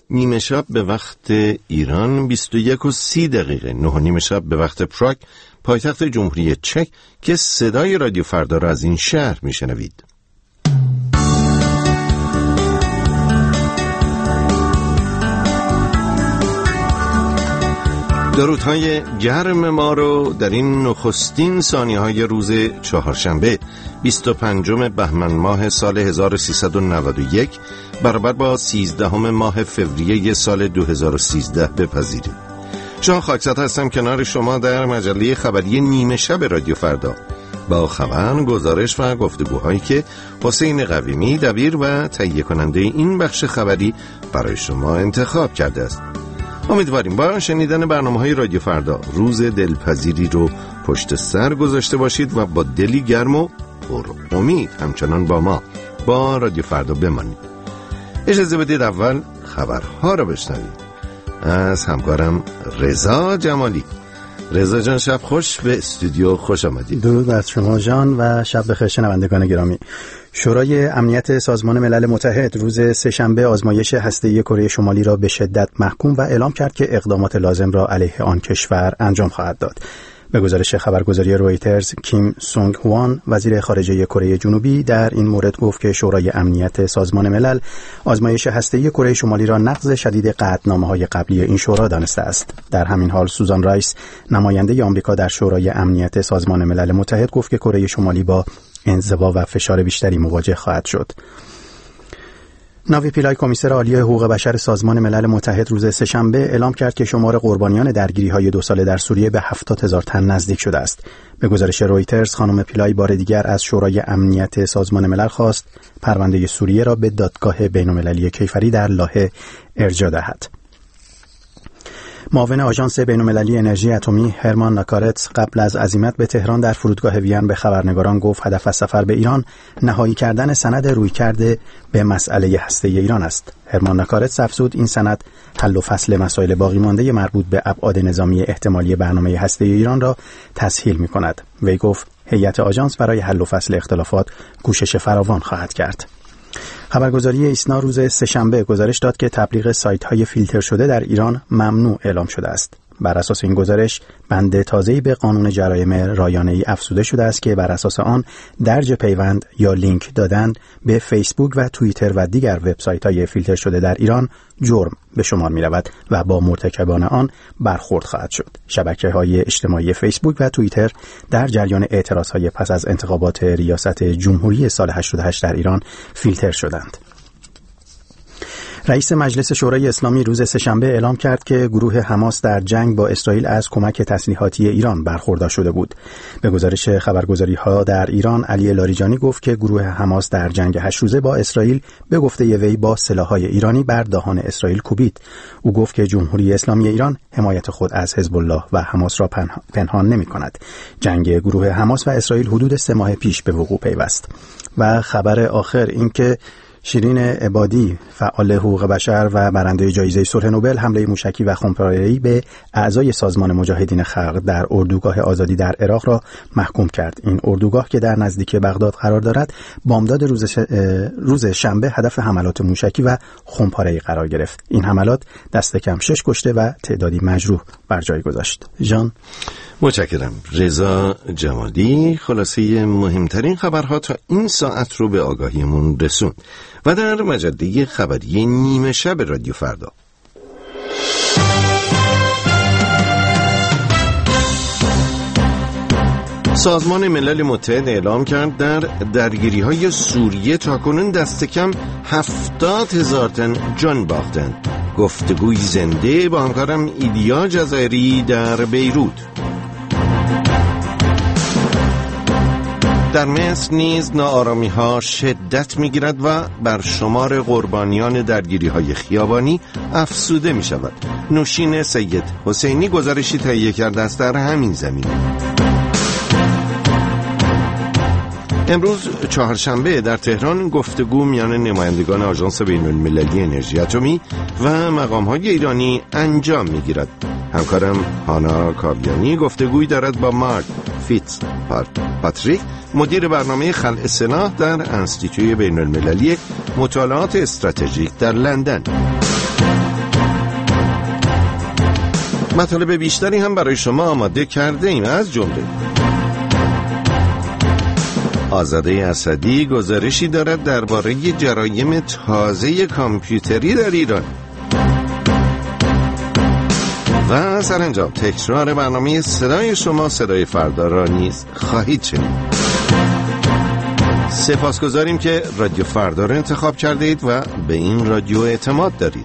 نیمه شب به وقت ایران 21:30 9:30 شب به وقت پراگ پایتخت جمهوری چک که صدای رادیو فردا را از این شهر میشنوید. درودهای گرم ما رو در این نخستین ثانیه‌های روز چهارشنبه 25 بهمن ماه سال 1391 برابر با 13 ماه فوریه سال 2013 بپذیرید. جان خاکزاد هستم کنار شما در مجله خبری نیمه شب رادیو فردا با خبر، گزارش و گفتگوهایی که حسین قویمی دبیر و تهیه کننده این بخش خبری برای شما انتخاب کرده است. امیدواریم با شنیدن برنامه‌های رادیو فردا روز دلپذیری رو پشت سر گذاشته باشید و با دلی گرم و پر امید همچنان با ما با رادیو فردا بمانید. اجازه بدید اول خبرها رو بشنوید از همکارم رضا جمالی. رضا جان شب خوش، به استودیو خوش آمدید. درود بر شما جان و شب بخیر شنوندگان گرامی. شورای امنیت سازمان ملل متحد روز سه‌شنبه آزمایش هسته‌ای کره شمالی را به شدت محکوم و اعلام کرد که اقدامات لازم را علیه آن کشور انجام خواهد داد. به گزارش خبرگزاری رویترز، کیم سونگ هوان وزیر خارجه کره جنوبی در این مورد گفت که شورای امنیت سازمان ملل آزمایش هسته‌ای کره شمالی را نقض شدید قطعنامه‌های قبلی این شورا دانسته است. در همین حال سوزان رایس نماینده آمریکا در شورای امنیت سازمان ملل متحد گفت که کره شمالی با انزوا و فشار بیشتری مواجه خواهد شد. ناوی پیلای کمیسر عالی حقوق بشر سازمان ملل متحد روز سه‌شنبه اعلام کرد که شمار قربانیان درگیری‌های 2 ساله در سوریه به 70,000 تن نزدیک شده است. به گزارش رویترز خانم پیلای بار دیگر از شورای امنیت سازمان ملل خواست پرونده سوریه را به دادگاه بین‌المللی کیفری در لاهه ارجاع دهد. معاون آژانس بین‌المللی انرژی اتمی هرمان ناکارت قبل از عزیمت به تهران در فرودگاه وین به خبرنگاران گفت هدف از سفر به ایران نهایی کردن سند رویکرد به مسئله هسته‌ای ایران است. هرمان ناکارت افزود این سند حل و فصل مسائل باقی مانده مربوط به ابعاد نظامی احتمالی برنامه هسته‌ای ایران را تسهیل می‌کند. وی گفت هیئت آژانس برای حل و فصل اختلافات کوشش فراوان خواهد کرد. خبرگزاری ایسنا روز سه‌شنبه گزارش داد که تبلیغ سایت‌های فیلتر شده در ایران ممنوع اعلام شده است. بر اساس این گزارش بند تازه‌ای به قانون جرایم رایانه‌ای افزوده شده است که بر اساس آن درج پیوند یا لینک دادن به فیسبوک و توییتر و دیگر وبسایت‌های فیلتر شده در ایران جرم به شمار می‌رود و با مرتکبان آن برخورد خواهد شد. شبکه‌های اجتماعی فیسبوک و توییتر در جریان اعتراض‌های پس از انتخابات ریاست جمهوری سال 88 در ایران فیلتر شدند. رئیس مجلس شورای اسلامی روز سه‌شنبه اعلام کرد که گروه حماس در جنگ با اسرائیل از کمک تسلیحاتی ایران برخوردار شده بود. به گزارش خبرگزاری‌ها در ایران، علی لاریجانی گفت که گروه حماس در جنگ 8 روزه با اسرائیل به گفته وی با سلاح‌های ایرانی بر دهان اسرائیل کوبید. او گفت که جمهوری اسلامی ایران حمایت خود از حزب الله و حماس را پنهان نمی‌کند. جنگ گروه حماس و اسرائیل حدود 3 ماه پیش به وقوع پیوست. و خبر آخر این که شیرین عبادی فعال حقوق بشر و برنده جایزه صلح نوبل حمله موشکی و خمپاره‌ای به اعضای سازمان مجاهدین خلق در اردوگاه آزادی در عراق را محکوم کرد. این اردوگاه که در نزدیکی بغداد قرار دارد بامداد روز شنبه هدف حملات موشکی و خمپاره‌ای قرار گرفت. این حملات دست کم 6 کشته و تعدادی مجروح بر جای گذاشت. جان متشکرم. رضا جمالی خلاصه مهمترین خبرها تا این ساعت رو به آگاهیمون رسوند و در مجله خبری نیمه شب رادیو فردا سازمان ملل متحد اعلام کرد در درگیری‌های سوریه تاکنون دست کم 70,000 تن جان باختند. گفتگوی زنده با همکارم ایدیا جزایری در بیروت. در مصر نیز ناآرامی‌ها شدت می‌گیرد و بر شمار قربانیان درگیری‌های خیابانی افزوده می‌شود. نوشین سید حسینی گزارشی تهیه کرده است در همین زمینه. امروز چهارشنبه در تهران گفتگو میان نمایندگان آژانس بین‌المللی انرژی اتمی و مقام‌های ایرانی انجام می‌گیرد. همکارم هانا کاویانی گفتگویی دارد با مارک فیتز پاتریک، مدیر برنامه خلع سلاح در انستیتوی بین‌المللی مطالعات استراتژیک در لندن. مطالب بیشتری هم برای شما آماده کرده ایم، از جمله آزاده اسدی گزارشی دارد درباره جرایم تازه کامپیوتری در ایران و سرانجام تکرار برنامه صدای شما صدای فردا را نیز خواهید شنید. سپاسگزاریم که رادیو فردا را انتخاب کرده اید و به این رادیو اعتماد دارید.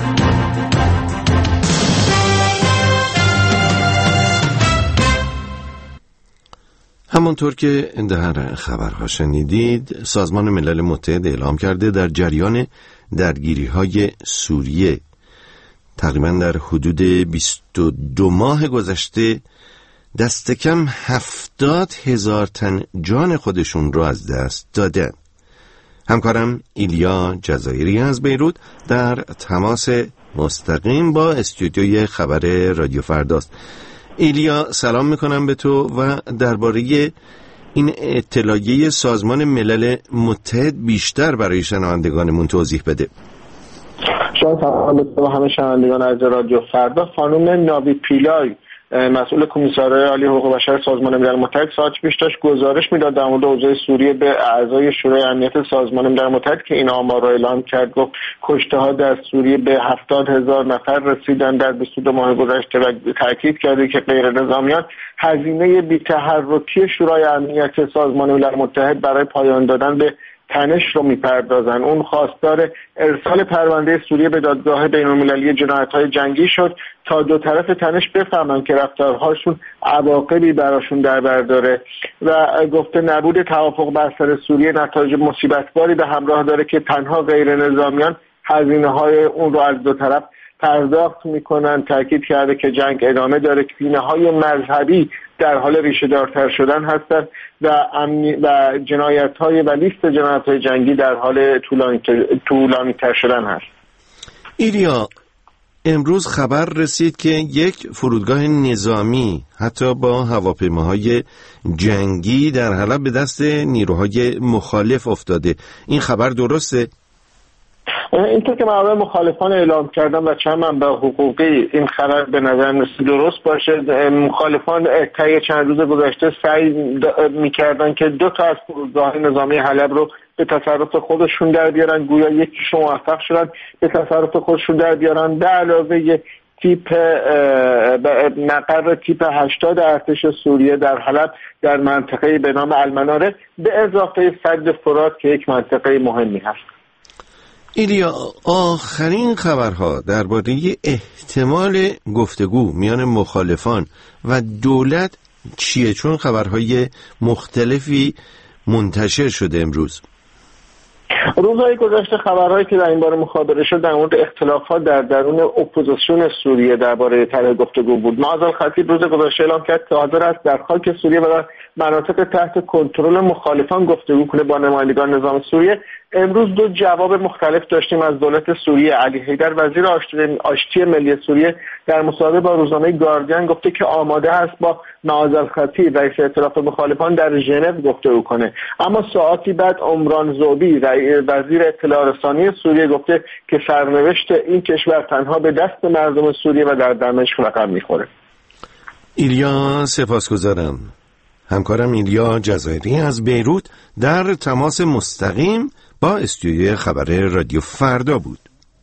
همانطور که در خبرها شنیدید، سازمان ملل متحد اعلام کرده در جریان درگیری‌های سوریه تقریباً در حدود 22 ماه گذشته دست کم 70,000 تن جان خودشون رو از دست دادن. همکارم ایلیا جزایری از بیروت در تماس مستقیم با استودیوی خبر رادیو فرداست. ایلیا، سلام میکنم به تو و درباره این اطلاعیه سازمان ملل متحد بیشتر برای شنوندگانمون توضیح بده. شما سلام به همه شنوندگان از رادیو فردا. خانم ناوی پیلای، مسئول کمیسریای عالی حقوق بشر سازمان ملل متحد، ساعت پیش داشت گزارش میداد در مورد اوضاع سوریه به اعضای شورای امنیت سازمان ملل متحد که این آمار را اعلام کرد. گفت کشته‌ها در سوریه به 70,000 نفر رسیدن در 22 ماه گذشته و تاکید کرده که غیر نظامیان هزینه بی‌تحرکی شورای امنیت سازمان ملل متحد برای پایان دادن به تنش رو میپردازن. اون خواستار ارسال پرونده سوریه به دادگاه بین‌المللی جنایت‌های جنگی شد تا دو طرف تنش بفهمن که رفتارهاشون عواقبی براشون در بر داره و گفته نبود توافق بر سر سوریه نتایج مصیبت‌باری به همراه داره که تنها غیر نظامیان هزینه‌های اون رو از دو طرف پرداخت میکنن. تاکید کرده که جنگ ادامه داره، که کینه‌های مذهبی در حال ریشه دارتر شدن هستند و جنایت‌های و لیست جنایت‌های جنگی در حال طولانی‌تر شدن هست. ایلیا، امروز خبر رسید که یک فرودگاه نظامی حتی با هواپیماهای جنگی در حلب به دست نیروهای مخالف افتاده. این خبر درسته؟ اینطور که منابع مخالفان اعلام کردن و چند منبع حقوقی این خبر به نظر می‌رسید درست باشه. مخالفان طی چند روز گذشته سعی می‌کردن که 2 تا از فرودگاه‌های نظامی حلب رو به تصرف خودشون در بیارن. گویا یکیشون موفق شدن به تصرف خودشون در بیارن. به علاوه مقر تیپ 80 ارتش سوریه در حلب در منطقه به نام المناره، به اضافه سد فرات که یک منطقه مهمی هست. ایلیا، آخرین خبرها درباره احتمال گفتگو میان مخالفان و دولت چیه؟ چون خبرهای مختلفی منتشر شده امروز. روزهای گذشته خبرهایی که در این باره مخابره شد در مورد اختلافات در درون اپوزیسیون سوریه درباره طرح گفتگو بود. معاذ الخطیب روز گذشته اعلام کرد که حاضر است در خاک سوریه و در مناطق تحت کنترل مخالفان گفتگو کنه با نمایندگان نظام سوریه. امروز 2 جواب مختلف داشتیم از دولت سوریه. علی حیدر وزیر آشتی ملی سوریه در مصاحبه با روزنامه گاردین گفته که آماده است با معاذ الخطیب رئیس ائتلاف مخالفان در ژنو گفتگو کنه. اما ساعتی بعد عمران زوبی وزیر اطلاع رسانی سوریه گفته که سرنوشت این کشور تنها به دست مردم سوریه و در دمشق رقم میخوره. ایلیا، سپاسگزارم. همکارم ایلیا جزایری از بیروت در تماس مستقیم با استودیوی خبر رادیو فردا بود.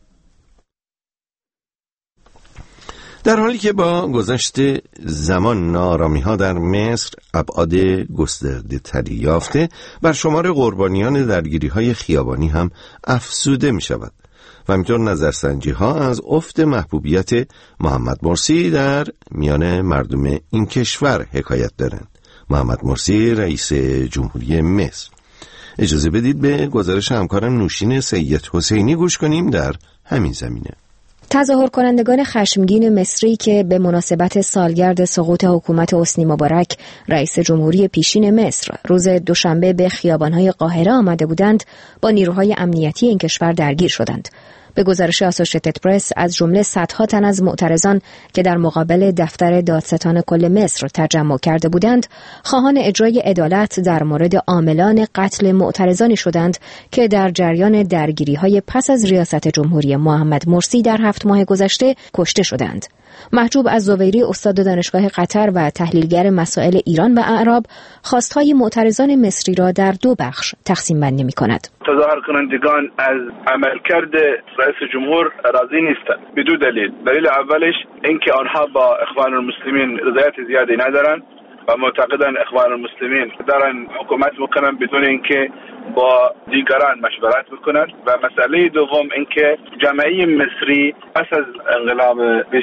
در حالی که با گذشت زمان ناآرامی‌ها در مصر ابعاد گسترده تری یافته، بر شمار قربانیان درگیری‌های خیابانی هم افزوده می‌شود و همینطور نظرسنجی‌ها از افت محبوبیت محمد مرسی در میان مردم این کشور حکایت دارند. محمد مرسی رئیس جمهوری مصر. اجازه بدید به گزارش همکارم نوشین سید حسینی گوش کنیم در همین زمینه. تظاهر کنندگان خشمگین مصری که به مناسبت سالگرد سقوط حکومت حسنی مبارک رئیس جمهوری پیشین مصر روز دوشنبه به خیابان‌های قاهره آمده بودند، با نیروهای امنیتی این کشور درگیر شدند. به گزارش آسوشیتد پرس، از جمله صدها تن از معترضان که در مقابل دفتر دادستان کل مصر تجمع کرده بودند، خواهان اجرای عدالت در مورد عاملان قتل معترضانی شدند که در جریان درگیری‌های پس از ریاست جمهوری محمد مرسی در 7 ماه گذشته کشته شدند. محجوب الزبیری استاد دانشگاه قطر و تحلیلگر مسائل ایران و اعراب خواستهای معترضان مصری را در دو بخش تقسیم بندی می‌کند. تظاهر کنندگان از عملکرد رئیس جمهور راضی نیستند بدون دلیل. دلیل اولش اینکه آنها با اخوان المسلمین رضایت زیادی ندارند و معتقدن اخوان المسلمین دارن حکومت میکنن بدون اینکه با دیگران مشورت بکنند. و مسئله دوم اینکه جامعه مصری پس از انقلاب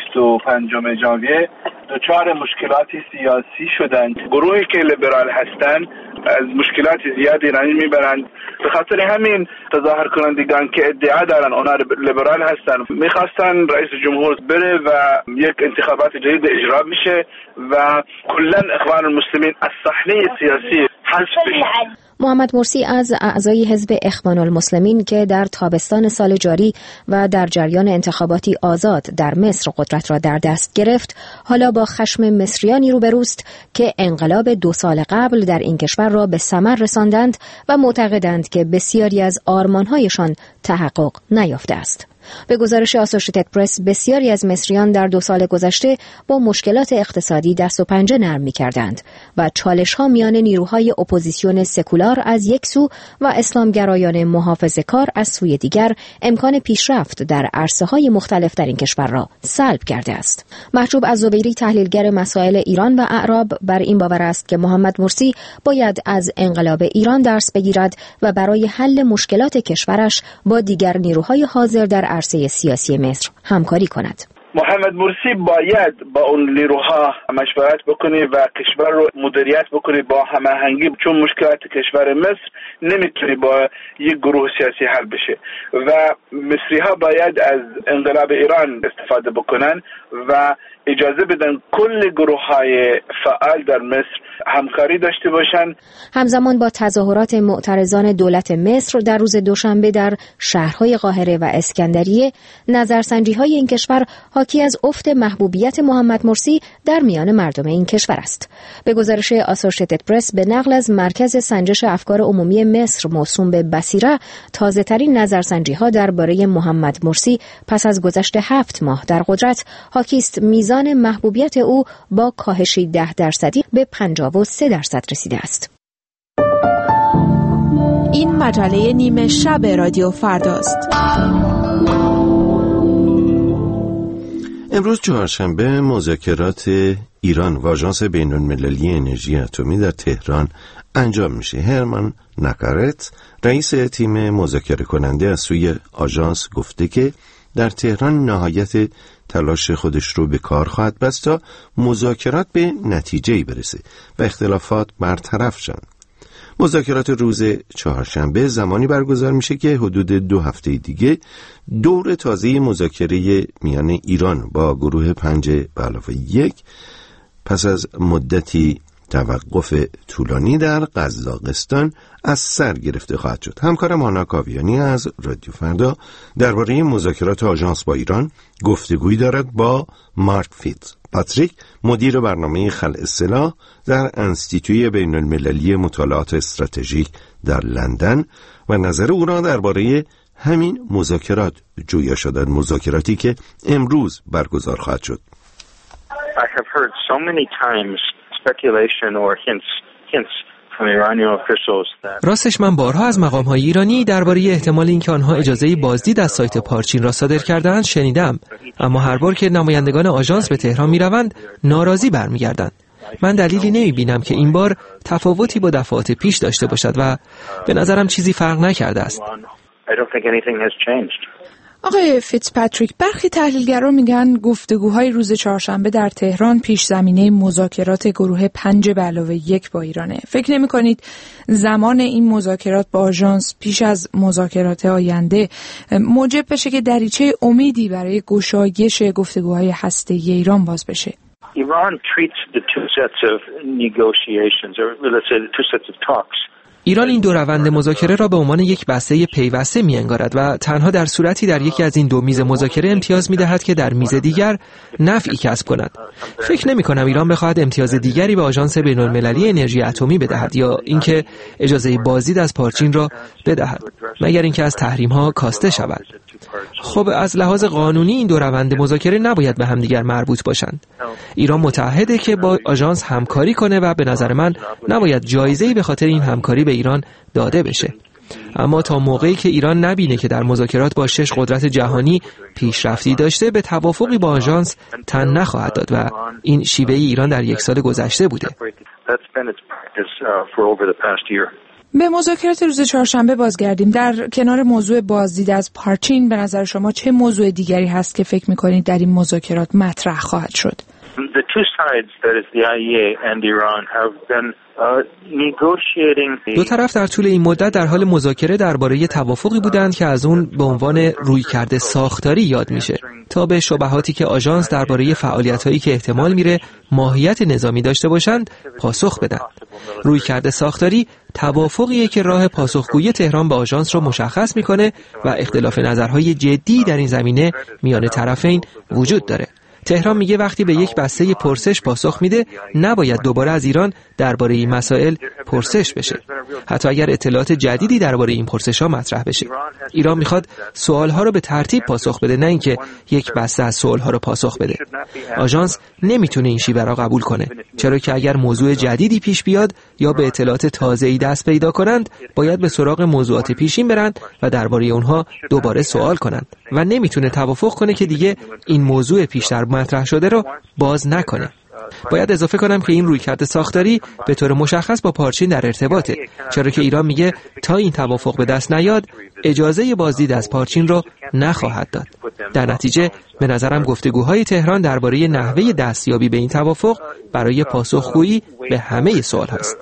25 ژانویه دچار مشکلات سیاسی شدند. گروهی که لیبرال هستند از مشکلات زیادی رنج میبرند. به خاطر همین تظاهر کنندگان که ادعا دارن اونا لیبرال هستن میخواستن رئیس جمهور بره و یک انتخابات جدید اجرا میشه و کلا اخوان المسلمین از صحنه سیاسی حذف بشه. محمد مرسی از اعضای حزب اخوان المسلمین که در تابستان سال جاری و در جریان انتخاباتی آزاد در مصر قدرت را در دست گرفت، حالا با خشم مصریانی روبروست که انقلاب 2 سال قبل در این کشور را به ثمر رساندند و معتقدند که بسیاری از آرمان‌هایشان تحقق نیافته است. به گزارش آسوشیتد پرس، بسیاری از مصریان در 2 سال گذشته با مشکلات اقتصادی دست و پنجه نرم می‌کردند و چالش‌ها میان نیروهای اپوزیسیون سکولار از یک سو و اسلامگرایان محافظه‌کار از سوی دیگر امکان پیشرفت در عرصه‌های مختلف در این کشور را سلب کرده است. محجوب الزبیری تحلیلگر مسائل ایران و اعراب بر این باور است که محمد مرسی باید از انقلاب ایران درس بگیرد و برای حل مشکلات کشورش با دیگر نیروهای حاضر در عرصه سیاسی مصر همکاری کند. محمد مرسی باید با اون نیروها مشورت بکنه و کشور رو مدیریت بکنه با هماهنگی، چون مشکلات کشور مصر نمیتونه با یک گروه سیاسی حل بشه و مصری ها باید از انقلاب ایران استفاده بکنن و اجازه بدن کل گروه‌های فعال در مصر همکاری داشته باشند. همزمان با تظاهرات معترضان دولت مصر در روز دوشنبه در شهرهای قاهره و اسکندریه، نظرسنجی‌های این کشور حاکی از افت محبوبیت محمد مرسی در میان مردم این کشور است. به گزارش آسوشیتد پرس به نقل از مرکز سنجش افکار عمومی مصر موسوم به بصیره، تازه‌ترین نظرسنجی‌ها درباره محمد مرسی پس از گذشت 7 ماه در قدرت حاکی است میزان محبوبیت او با کاهشی 10% به 53% رسیده است. این مجله نیمه شب رادیو فرداست. امروز چهارشنبه مذاکرات ایران و آژانس بین‌المللی انرژی اتمی در تهران انجام میشه. هرمان ناکارت رئیس تیم مذاکره کننده از سوی آژانس گفته که در تهران نهایت تلاش خودش رو به کار خواهد بست تا مذاکرات به نتیجه‌ای برسه و اختلافات برطرف شن. مذاکرات روز چهارشنبه زمانی برگزار میشه که حدود 2 هفته دیگه دور تازه مذاکره میان ایران با گروه 5+1 پس از مدتی توقف طولانی در قزاقستان از سر گرفته خواهد شد. همکارم آنا کاویانی از رادیو فردا درباره مذاکرات آژانس با ایران گفتگویی دارد با مارک فیتز پاتریک، مدیر برنامه خلع سلاح در انستیتوی بین‌المللی مطالعات استراتژیک در لندن و نظر او را درباره همین مذاکرات جویا شدن، مذاکراتی که امروز برگزار خواهد شد. I have heard so many times speculation or hints from Iranian officials that راستش من بارها از مقام‌های ایرانی درباره احتمال اینکه آنها اجازه بازدید از سایت پارچین را صادر کرده‌اند شنیدم، اما هر بار که نمایندگان آژانس به تهران می‌روند ناراضی برمیگردند. من دلیلی نمی‌بینم که این بار تفاوتی با دفعات پیش داشته باشد و به نظرم چیزی فرق نکرده است. I don't think anything has changed. آقای فیتزپاتریک، برخی تحلیلگران میگن گفتگوهای روز چهارشنبه در تهران پیش زمینه مذاکرات گروه 5+1 با ایرانه. فکر نمی کنید زمان این مذاکرات با آژانس پیش از مذاکرات آینده موجب بشه که دریچه امیدی برای گشایش گفتگوهای هسته‌ای ایران باز بشه؟ Iran treats the two sets of negotiations, or let's say the two sets of talks, ایران این دو روند مذاکره را به عنوان یک بسته پیوسته می‌انگارد و تنها در صورتی در یکی از این دو میز مذاکره امتیاز می‌دهد که در میز دیگر نفعی کسب کند. فکر نمی‌کنم ایران بخواهد امتیاز دیگری به آژانس بین‌المللی انرژی اتمی بدهد یا اینکه اجازه بازدید از پارچین را بدهد، مگر اینکه از تحریم‌ها کاسته شود. خب از لحاظ قانونی این دو روند مذاکره نباید به همدیگر مربوط باشند. ایران متعهده که با آژانس همکاری کنه و به نظر من نباید جایزه‌ای به خاطر این همکاری به ایران داده بشه. اما تا موقعی که ایران نبینه که در مذاکرات با 6 قدرت جهانی پیشرفتی داشته، به توافقی با آژانس تن نخواهد داد و این شیوه ایران در یک سال گذشته بوده. به مذاکرات روز چهارشنبه بازگردیم. در کنار موضوع بازدید از پارچین، به نظر شما چه موضوع دیگری هست که فکر می‌کنید در این مذاکرات مطرح خواهد شد؟ The two sides, that is the IEA and Iran, have been دو طرف در طول این مدت در حال مذاکره درباره توافقی بودند که از اون به عنوان رویکرد ساختاری یاد میشه تا به شبهاتی که آژانس درباره فعالیت‌هایی که احتمال میره ماهیت نظامی داشته باشند پاسخ بدن. رویکرد ساختاری توافقیه که راه پاسخگویی تهران به آژانس رو مشخص میکنه و اختلاف نظرهای جدی در این زمینه میان طرفین وجود داره. تهران میگه وقتی به یک بسته پرسش پاسخ میده نباید دوباره از ایران درباره این مسائل پرسش بشه، حتی اگر اطلاعات جدیدی درباره این پرسش‌ها مطرح بشه. ایران میخواد سوال‌ها رو به ترتیب پاسخ بده، نه اینکه یک بسته از سوال‌ها رو پاسخ بده. آژانس نمیتونه این شیوه را قبول کنه، چرا که اگر موضوع جدیدی پیش بیاد یا به اطلاعات تازه‌ای دست پیدا کنند باید به سراغ موضوعات پیشین برند و درباره اونها دوباره سوال کنند و نمیتونه توافق کنه که دیگه این موضوع پیشتر مطرح شده رو باز نکنه. باید اضافه کنم که این رویکرد ساختاری به طور مشخص با پارچین در ارتباطه، چرا که ایران میگه تا این توافق به دست نیاد اجازه بازدید از پارچین رو نخواهد داد. در نتیجه به نظرم گفتگوهای تهران درباره نحوه دستیابی به این توافق برای پاسخگویی به همه سوال هست.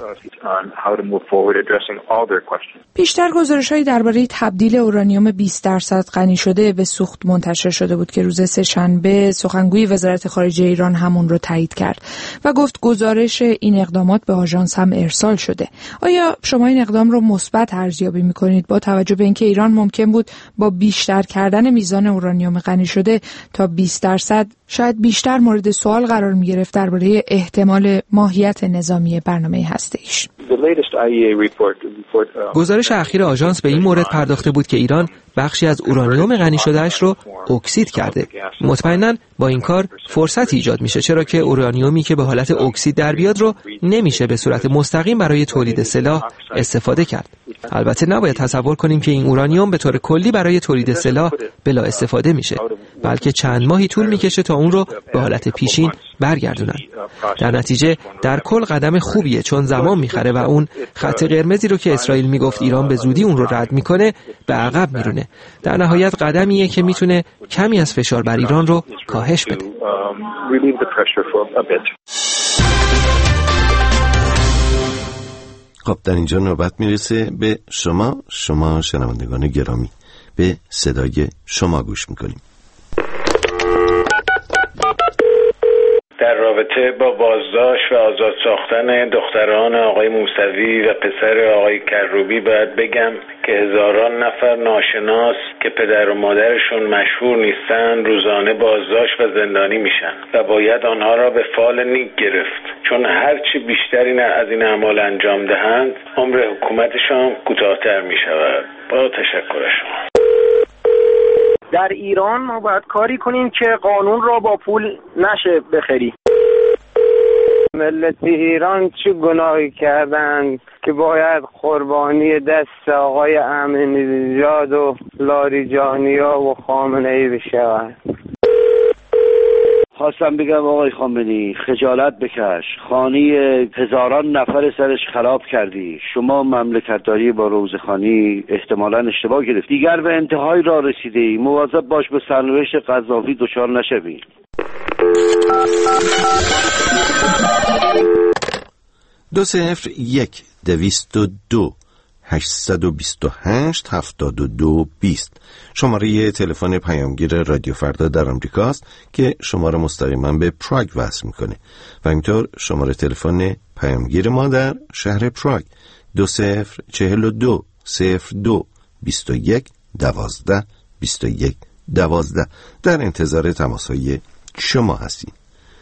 پیشتر گزارش‌هایی درباره تبدیل اورانیوم 20% غنی شده به سوخت منتشر شده بود که روز سه‌شنبه سخنگوی وزارت خارجه ایران همون رو تایید کرد و گفت گزارش این اقدامات به آژانس هم ارسال شده. آیا شما این اقدام رو مثبت ارزیابی می‌کنید با توجه به اینکه ایران ممکن بود با بیشتر کردن میزان اورانیوم غنی شده تا 20% شاید بیشتر مورد سوال قرار می‌گرفت درباره احتمال ماهیت نظامی برنامه هسته‌ایش؟ گزارش اخیر آژانس به این مورد پرداخته بود که ایران بخشی از اورانیوم غنی شده‌اش رو اکسید کرده. مطمئناً با این کار فرصت ایجاد میشه، چرا که اورانیومی که به حالت اکسید در بیاد رو نمیشه به صورت مستقیم برای تولید سلاح استفاده کرد. البته نباید تصور کنیم که این اورانیوم به طور کلی برای تولید سلاح بلا استفاده میشه، بلکه چند ماهی طول میکشه تا اون رو به حالت پیشین برگردونن. در نتیجه در کل قدم خوبیه، چون زمان میخره و اون خط قرمزی رو که اسرائیل میگفت ایران به زودی اون رو رد میکنه به عقب میرونه. در نهایت قدمیه که میتونه کمی از فشار بر ایران رو کاهش بده. خب در اینجا نوبت میرسه به شما شنوندگان گرامی. به صدای شما گوش میکنیم. در رابطه با بازداشت و آزاد ساختن دختران آقای موسوی و پسر آقای کروبی باید بگم که هزاران نفر ناشناس که پدر و مادرشون مشهور نیستن روزانه بازداشت و زندانی میشن و باید آنها را به فال نیک گرفت، چون هرچی بیشتری از این اعمال انجام دهند عمر حکومتشان کوتاه‌تر میشود. با تشکر شما. در ایران ما باید کاری کنیم که قانون را با پول نشه بخری. ملت ایران چه گناهی کردن که باید قربانی دست آقای احمدی نژاد و لاریجانیا و خامنه‌ای بشوند؟ خواستم بگم آقای خامنه‌ای خجالت بکش، خانی هزاران نفر سرش خراب کردی. شما مملکتداری با روزخانی احتمالاً اشتباه گرفت. دیگر به انتهای راه رسیدی، مواظب باش به سرنوشت قذافی دچار نشوی. 201-222-828-7220 شماره تلفن پیامگیر رادیو فردا در آمریکاست که شما را مستقیما به پراگ وصل میکنه و اینطور شماره تلفن پیامگیر ما در شهر پراگ 2042 02 21 12 21 12 در انتظار تماس‌های شما هستیم.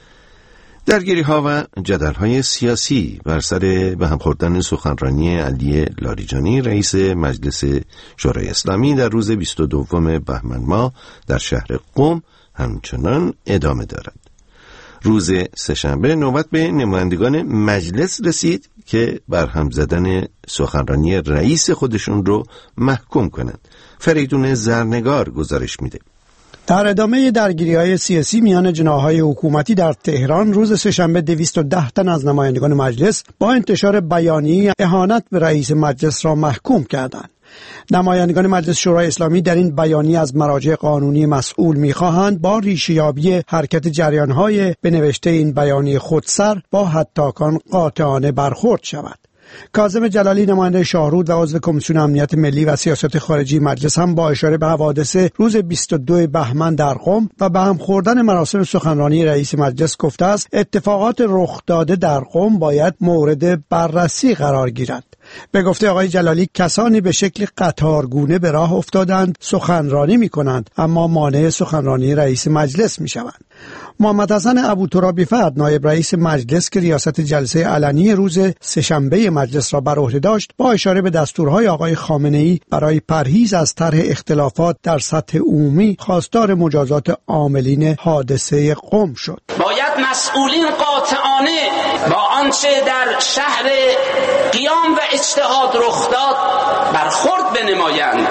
درگیری ها و جدل های سیاسی بر سر به هم خوردن سخنرانی علی لاریجانی رئیس مجلس شورای اسلامی در روز 22 بهمن ماه در شهر قم همچنان ادامه دارد. روز سه‌شنبه نوبت به نمایندگان مجلس رسید که برهم زدن سخنرانی رئیس خودشون رو محکوم کنند. فریدون زرنگار گزارش میده. در ادامه درگیری‌های سیاسی میان جناح‌های حکومتی در تهران روز سه‌شنبه 210 تن از نمایندگان مجلس با انتشار بیانیه اهانت به رئیس مجلس را محکوم کردند. نمایندگان مجلس شورای اسلامی در این بیانیه از مراجع قانونی مسئول می‌خواهند با ریشه‌یابی حرکت جریان‌های به نوشته این بیانیه خودسر با حداکان قاطعانه برخورد شود. کاظم جلالی نماینده شاهرود و عضو کمیسیون امنیت ملی و سیاست خارجی مجلس هم با اشاره به حوادث روز 22 بهمن در قم و به هم خوردن مراسم سخنرانی رئیس مجلس گفته است اتفاقات رخ داده در قم باید مورد بررسی قرار گیرد. به گفته آقای جلالی کسانی به شکل قطارگونه به راه افتادند سخنرانی می کنند اما مانع سخنرانی رئیس مجلس می شوند. محمد حسن ابوترابی فرد نایب رئیس مجلس که ریاست جلسه علنی روز سه‌شنبه مجلس را بر عهده داشت با اشاره به دستورهای آقای خامنه‌ای برای پرهیز از طرح اختلافات در سطح عمومی خواستار مجازات عاملین حادثه قم شد. باید مسئولین قاطعانه با آنچه در شهر قیام و اجتهاد رخ داد برخورد بنمایند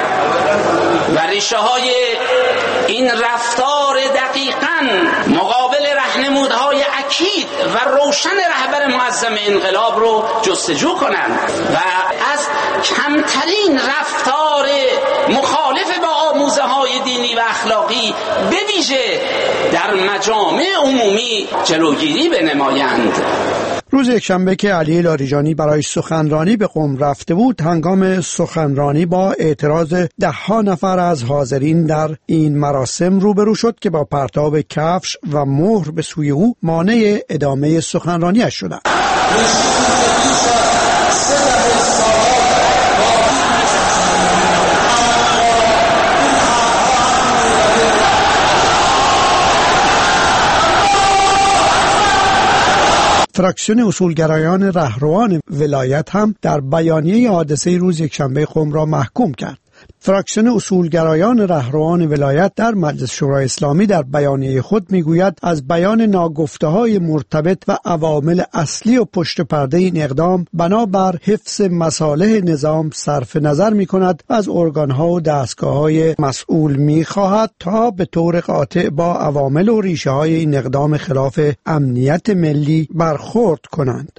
و ریشه های این رفتار دقیقاً مقابل راهنمودهای اکید و روشن رهبر معظم انقلاب رو جستجو کنند و از کمترین رفتار مخالف با آموزه های دینی و اخلاقی به ویژه در مجامع عمومی جلوگیری بنمایند. روز یکشنبه که علی لاریجانی برای سخنرانی به قم رفته بود هنگام سخنرانی با اعتراض ده‌ها نفر از حاضرین در این مراسم روبرو شد که با پرتاب کفش و مهر به سوی او مانع ادامه سخنرانیش شدند. فراکسیون اصولگرایان رهروان ولایت هم در بیانیه حادثه روز یکشنبه قم را محکوم کرد. فراکسیون اصولگرایان رهروان ولایت در مجلس شورای اسلامی در بیانیه خود میگوید از بیان ناگفته‌های مرتبط و عوامل اصلی و پشت پرده این اقدام بنابر حفظ مصالح نظام صرف نظر می‌کند و از ارگان‌ها و دستگاه‌های مسئول می‌خواهد تا به طور قاطع با عوامل و ریشه‌های این اقدام خلاف امنیت ملی برخورد کنند.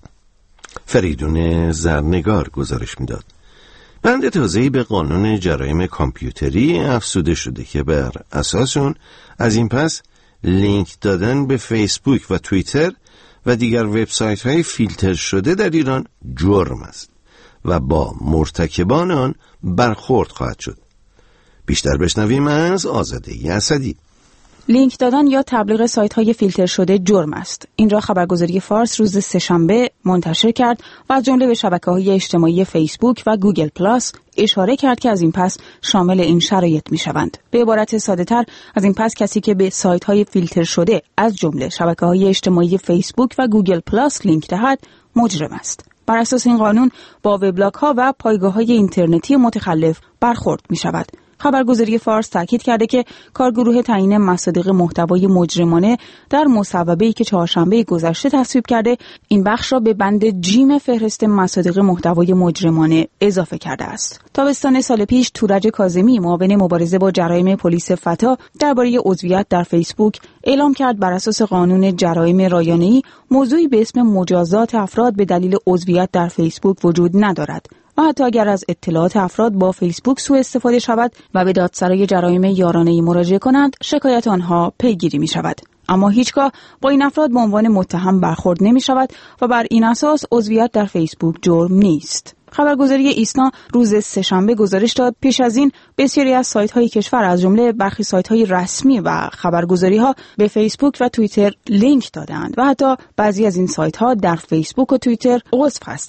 فریدون زرنگار گزارش می‌داد. بند تازه‌ای به قانون جرایم کامپیوتری افزوده شده که بر اساس اون از این پس لینک دادن به فیسبوک و توییتر و دیگر وبسایت‌های فیلتر شده در ایران جرم است و با مرتکبان آن برخورد خواهد شد. بیشتر بشنویم از آزاده اسدی. لینک دادن یا تبلیغ سایت‌های فیلتر شده جرم است. این را خبرگزاری فارس روز سه‌شنبه منتشر کرد و از جمله به شبکه‌های اجتماعی فیسبوک و گوگل پلاس اشاره کرد که از این پس شامل این شرایط می‌شوند. به عبارت ساده‌تر از این پس کسی که به سایت‌های فیلتر شده از جمله شبکه‌های اجتماعی فیسبوک و گوگل پلاس لینک دهد مجرم است. بر اساس این قانون با وبلاگ‌ها و پایگاه‌های اینترنتی متخلف برخورد می‌شود. خبرگزاری فارس تاکید کرده که کارگروه تعیین مصادیق محتوای مجرمانه در مصوبه‌ای که چهارشنبه گذشته تصویب کرده این بخش را به بند جیم فهرست مصادیق محتوای مجرمانه اضافه کرده است. تابستان سال پیش تورج کاظمی معاون مبارزه با جرایم پلیس فتا درباره عضویت در فیسبوک اعلام کرد بر اساس قانون جرایم رایانه‌ای موضوعی به اسم مجازات افراد به دلیل عضویت در فیسبوک وجود ندارد. و حتی اگر از اطلاعات افراد با فیسبوک سوء استفاده شود و به دادسرای جرایم یارانه‌ای مراجعه کنند، شکایت آنها پیگیری می شود. اما هیچگاه با این افراد به عنوان متهم برخورد نمی شود و بر این اساس عضویت در فیسبوک جرم نیست. خبرگزاری ایسنا روز سه‌شنبه گزارش داد پیش از این بسیاری از سایت‌های کشور از جمله برخی سایت‌های رسمی و خبرگزاری‌ها به فیسبوک و توییتر لینک دادند و حتی بعضی از این سایت‌ها در فیسبوک و توییتر عضو هستند.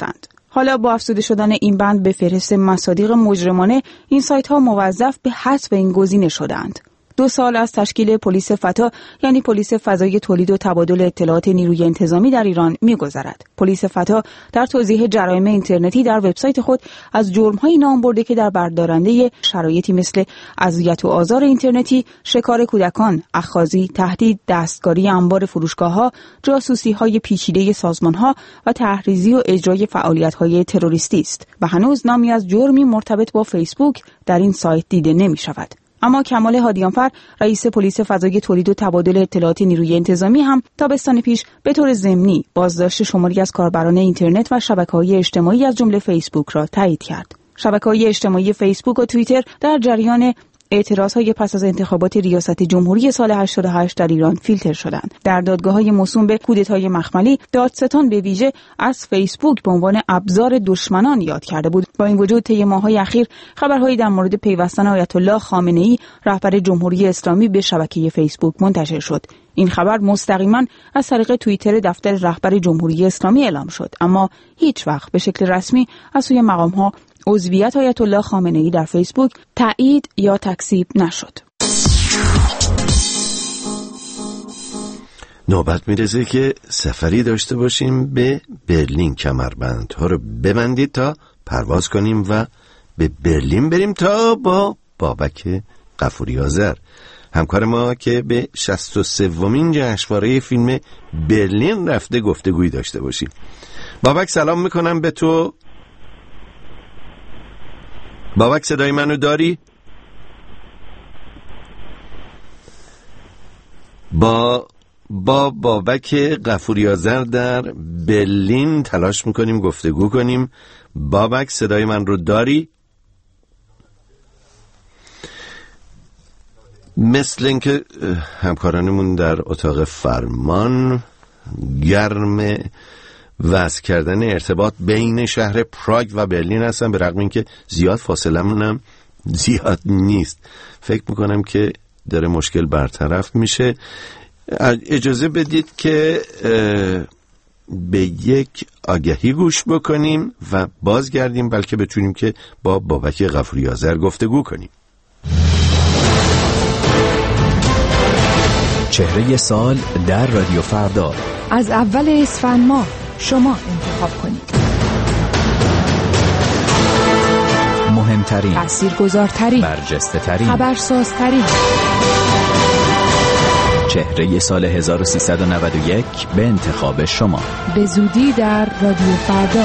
حالا با افزوده شدن این بند به فهرست مصادیق مجرمانه، این سایت‌ها موظف به حذف این گزینه شدند. 2 سال از تشکیل پلیس فتا یعنی پلیس فضای تولید و تبادل اطلاعات نیروی انتظامی در ایران می‌گذرد. پلیس فتا در توضیح جرایم اینترنتی در وبسایت خود از جرم‌هایی نام برده که در بردارنده شرایطی مثل اذیت و آزار اینترنتی، شکار کودکان، اخاذی، تهدید، دستکاری انبار فروشگاه‌ها، جاسوسی‌های پیچیده سازمان‌ها و تحریضی و اجرای فعالیت‌های تروریستی است و هنوز نامی از جرمی مرتبط با فیسبوک در این سایت دیده نمی‌شود. اما کمال هادیانفر، رئیس پلیس فضای تولید و تبادل اطلاعات نیروی انتظامی هم تابستان پیش به طور ضمنی بازداشت شماری از کاربران اینترنت و شبکه‌های اجتماعی از جمله فیسبوک را تایید کرد. شبکه‌های اجتماعی فیسبوک و توییتر در جریان اعتراضهای پس از انتخابات ریاست جمهوری سال 88 در ایران فیلتر شدند. در دادگاه‌های موسوم به کودتای مخملی، دادستان به ویژه از فیسبوک به عنوان ابزار دشمنان یاد کرده بود. با این وجود طی ماه‌های اخیر خبرهایی در مورد پیوستن آیت الله خامنه‌ای، رهبر جمهوری اسلامی، به شبکه فیسبوک منتشر شد. این خبر مستقیما از طریق توییتر دفتر رهبر جمهوری اسلامی اعلام شد، اما هیچ وقت به شکل رسمی از سوی مقام‌ها عضویت آیت الله خامنه‌ای در فیسبوک تایید یا تکذیب نشد. نوبت میرسه که سفری داشته باشیم به برلین. کمربندها رو ببندید تا پرواز کنیم و به برلین بریم تا با بابک غفوری آذر، همکار ما که به 63مین جشنواره فیلم برلین رفته، گفتگویی داشته باشیم. بابک سلام میکنم به تو. بابک صدای منو داری؟ با بابک غفوری آذر در برلین تلاش میکنیم گفتگو کنیم. بابک صدای من رو داری؟ مثل اینکه همکارانمون در اتاق فرمان گرم وصل کردن ارتباط بین شهر پراگ و برلین هستن، به رغم اینکه زیاد فاصله منم زیاد نیست. فکر میکنم که داره مشکل برطرف میشه. اجازه بدید که به یک آگهی گوش بکنیم و بازگردیم، بلکه بتونیم که با بابک غفوری آذر گفتگو کنیم. چهره سال در رادیو فردا. از اول اسفند ماه شما انتخاب کنید. مهمترین، تاثیرگذارترین، برجسته‌ترین، خبرسازترین. چهره سال 1391 به انتخاب شما. به زودی در رادیو فردا.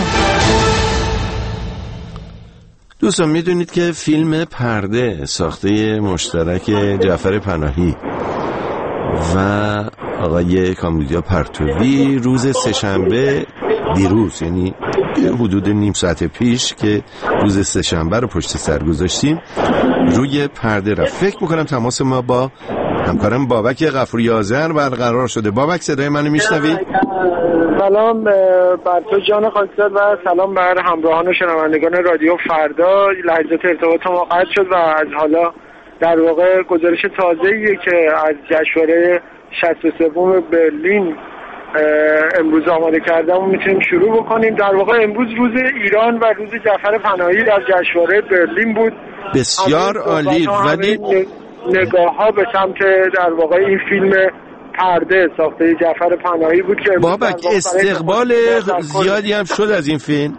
دوستان میدونید که فیلم پرده ساخته مشترک جعفر پناهی و آقای کاملیدیا پرتوی روز سه‌شنبه دیروز، یعنی حدود نیم ساعت پیش که روز سه‌شنبه رو پشت سر گذاشتیم، روی پرده رفت. فکر میکنم تماس ما با همکارم بابک غفوری آذر برقرار شده. بابک صدای منو میشنوی؟ سلام بر تو جان خاکزاد و سلام بر همراهان و شنوندگان رادیو فردا. لحظات ارتباط ما قطع شد و از حالا در واقع گزارش تازه‌ایه که از جشنواره 63 برلین امروز آماده کردم و میتونیم شروع بکنیم. در واقع امروز روز ایران و روز جعفر پناهی در جشنواره برلین بود. بسیار عالی. ولی نگاه ها به سمت در واقع این فیلم پرده ساخته جعفر پناهی بود که بابک استقبال زیادی هم شد از این فیلم.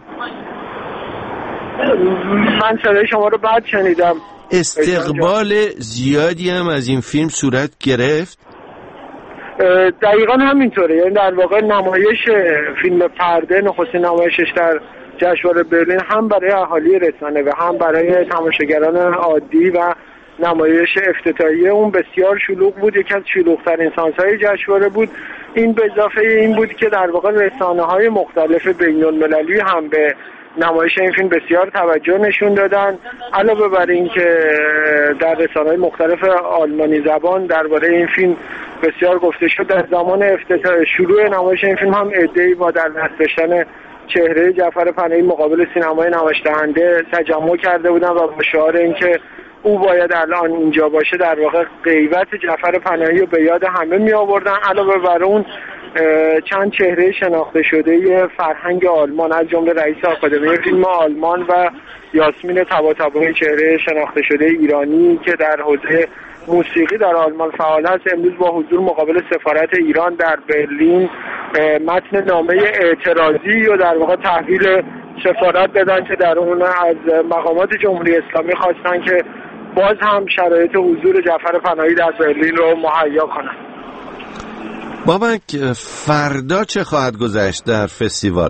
من صدای شما رو بعد شنیدم. استقبال زیادی هم از این فیلم صورت گرفت. دقیقا همینطوره، یعنی در واقع نمایش فیلم پرده نخستین نمایشش در جشنواره برلین هم برای اهالی رسانه و هم برای تماشاگران عادی و نمایش افتتاحیه اون بسیار شلوغ بود. یکی از شلوغ‌ترین سانس‌های جشنواره بود. این به اضافه این بود که در واقع رسانه‌های مختلف بین‌المللی هم به نمایش این فیلم بسیار توجه نشون دادن. علاوه بر این که در رسانه‌های مختلف آلمانی زبان درباره این فیلم بسیار گفته شد، در زمان افتتاح شروع نمایش این فیلم هم عده‌ای با در دست داشتن چهره جعفر پناهی مقابل سینمای نمایش‌دهنده تجمع کرده بودن و با شعار اینکه او باید الان اینجا باشه در واقع غیبت جعفر پناهی رو به یاد همه می آوردن. علاوه بر اون چند چهره شناخته شده فرهنگ آلمان از جمله رئیس آکادمی فیلم آلمان و یاسمین طباطبایی، چهره شناخته شده ایرانی که در حوزه موسیقی در آلمان فعال است، امروز با حضور مقابل سفارت ایران در برلین متن نامه اعتراضی و در واقع تحویل سفارت دادن که در اون از مقامات جمهوری اسلامی خواستن که باز هم شرایط حضور جعفر پناهی در برلین رو مهیا کنند. بابک، فردا چه خواهد گذشت در فستیوال؟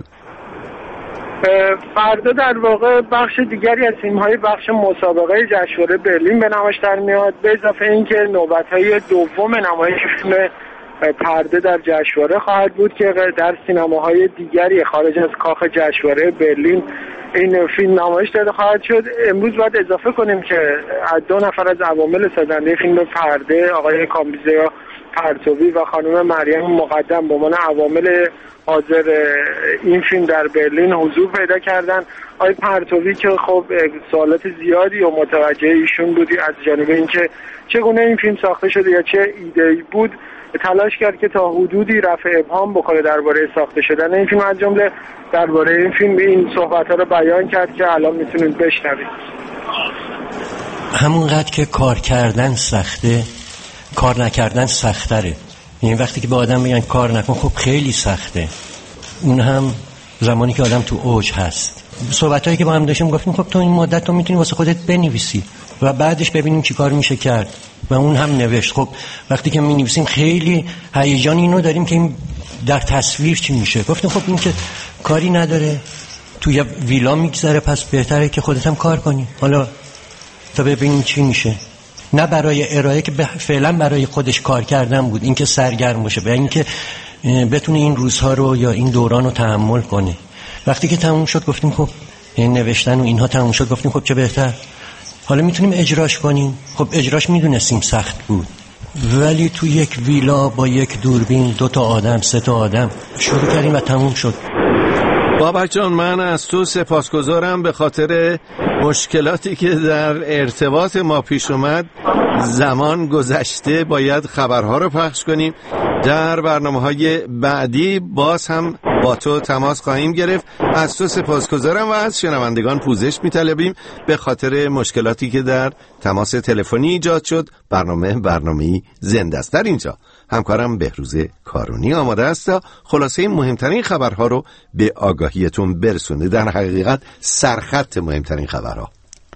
فردا در واقع بخش دیگری از فیلم‌های بخش مسابقه جشنواره برلین به نمایش در میاد، به اضافه اینکه نوبت‌های دوم نمایش فیلم پرده در جشنواره خواهد بود که در سینماهای دیگری خارج از کاخ جشنواره برلین این فیلم نمایش داده خواهد شد. امروز باید اضافه کنیم که 2 نفر از عوامل سازنده فیلم پرده، آقای کامبیزیا پرتوی و خانم مریم مقدم، به عنوان عوامل حاضر این فیلم در برلین حضور پیدا کردن. آقای پرتوی که خب سوالات زیادی و متوجه ایشون بودی از جانب اینکه چگونه این فیلم ساخته شده یا چه ایده‌ای بود، تلاش کرد که تا حدودی رفع ابهام بکنه درباره ساخته شدن این فیلم. از جمله درباره این فیلم این صحبت‌ها رو بیان کرد که الان میتونید بشنوید. همونقدر که کار کردن سخته، کار نکردن سخت‌تره. یعنی وقتی که به آدم میگن کار نکن، خب خیلی سخته. اون هم زمانی که آدم تو اوج هست. صحبتایی که با هم داشتیم گفتیم خب تو این مدت تو میتونی واسه خودت بنویسی و بعدش ببینیم چی کار میشه کرد و اون هم نوشت. خب وقتی که می‌نویسیم خیلی هیجان اینو داریم که این در تصویر چی میشه. گفتیم خب این که کاری نداره، توی ویلا میگذره، پس بهتره که خودت هم کار کنی حالا تا ببینیم چی میشه. نه برای ارائه که فعلا برای خودش کار کردن بود، اینکه سرگرم باشه و اینکه بتونه این روزها رو یا این دوران رو تحمل کنه. وقتی که تموم شد گفتیم خب این نوشتن و اینها تموم شد، گفتیم خب چه بهتر، حالا میتونیم اجراش کنیم. خب اجراش میدونستیم سخت بود، ولی تو یک ویلا با یک دوربین 2 تا آدم 3 تا آدم شروع کردیم و تموم شد. بابک جان، من از تو سپاسگزارم به خاطر مشکلاتی که در ارتباط ما پیش اومد. زمان گذشته، باید خبرها رو پخش کنیم. در برنامه‌های بعدی باز هم با تو تماس خواهیم گرفت. از تو سپاسگزارم و از شنوندگان پوزش می‌طلبیم به خاطر مشکلاتی که در تماس تلفنی ایجاد شد. برنامه‌ای زنده است. در اینجا همکارم بهروز کارونی آماده است تا خلاصه مهمترین خبرها رو به آگاهیتون برسونه. در حقیقت سرخط مهمترین خبرها.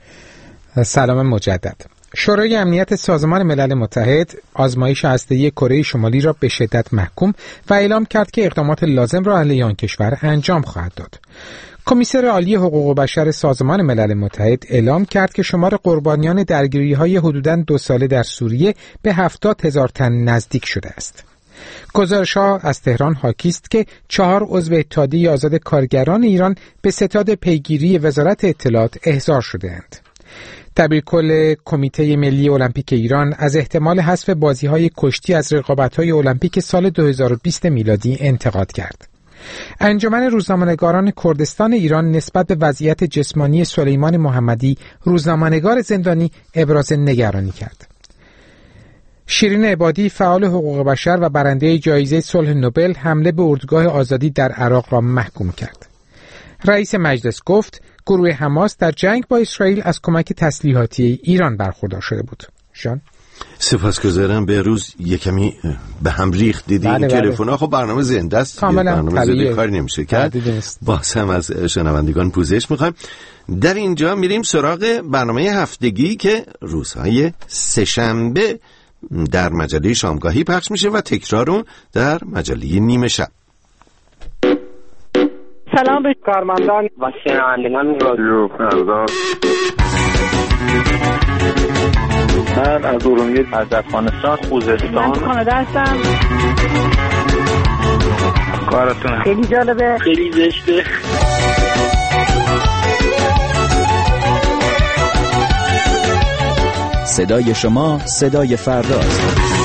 سلام مجدد. شورای امنیت سازمان ملل متحد آزمایش هسته‌ای کره شمالی را به شدت محکوم و اعلام کرد که اقدامات لازم را علیه آن کشور انجام خواهد داد. کمیسر عالی حقوق بشر سازمان ملل متحد اعلام کرد که شمار قربانیان درگیری‌های حدوداً 2 ساله در سوریه به 70,000 تن نزدیک شده است. گزارش‌ها از تهران حاکی است که 4 عضو اتحادیه آزاد کارگران ایران به ستاد پیگیری وزارت اطلاعات احضار شده‌اند. دبیرکل کمیته ملی المپیک ایران از احتمال حذف بازی‌های کشتی از رقابت‌های المپیک سال 2020 میلادی انتقاد کرد. انجمن روزنامه‌نگاران کردستان ایران نسبت به وضعیت جسمانی سلیمان محمدی، روزنامه‌نگار زندانی، ابراز نگرانی کرد. شیرین عبادی، فعال حقوق بشر و برنده جایزه صلح نوبل، حمله به اردوگاه آزادی در عراق را محکوم کرد. رئیس مجلس گفت گروه حماس در جنگ با اسرائیل از کمک تسلیحاتی ایران برخوردار شده بود. جان سپاسگزارم. به روز یکمی به هم ریخت دیدی. این تلفن‌ها خب برنامه زنده است، برنامه زنده کاری نمیشه کرد. باز هم از شنوندگان پوزش میخوایم. در اینجا میریم سراغ برنامه هفتگی که روزهای سه‌شنبه در مجله شامگاهی پخش میشه و تکرار اون در مجله نیمه شب. سلام به کارمندان و شنوندگان رادیو فردا. من از ارومیه، از افغانستان، خوزستان، کانادا هستم. کارتون خیلی جالبه، خیلی زشته. صدای شما صدای فرداست.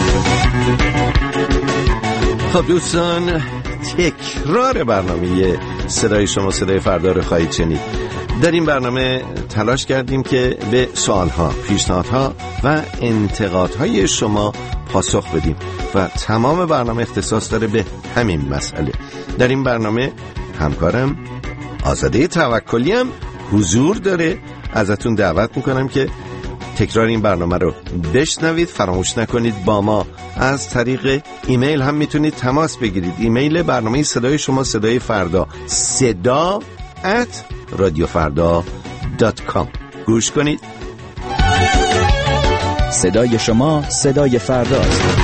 خب دوستان، تکرار برنامه صدای شما صدای فردا رو خواهید شنید. در این برنامه تلاش کردیم که به سوالها، پیشنهادها و انتقادهای شما پاسخ بدیم و تمام برنامه اختصاص داره به همین مسئله. در این برنامه همکارم آزاده توکلی هم حضور داره. ازتون دعوت میکنم که تکرار این برنامه رو بشنوید. فراموش نکنید با ما از طریق ایمیل هم میتونید تماس بگیرید. ایمیل برنامه صدای شما، صدای فردا، seda@radiofarda.com. گوش کنید. صدای شما، صدای فرداست.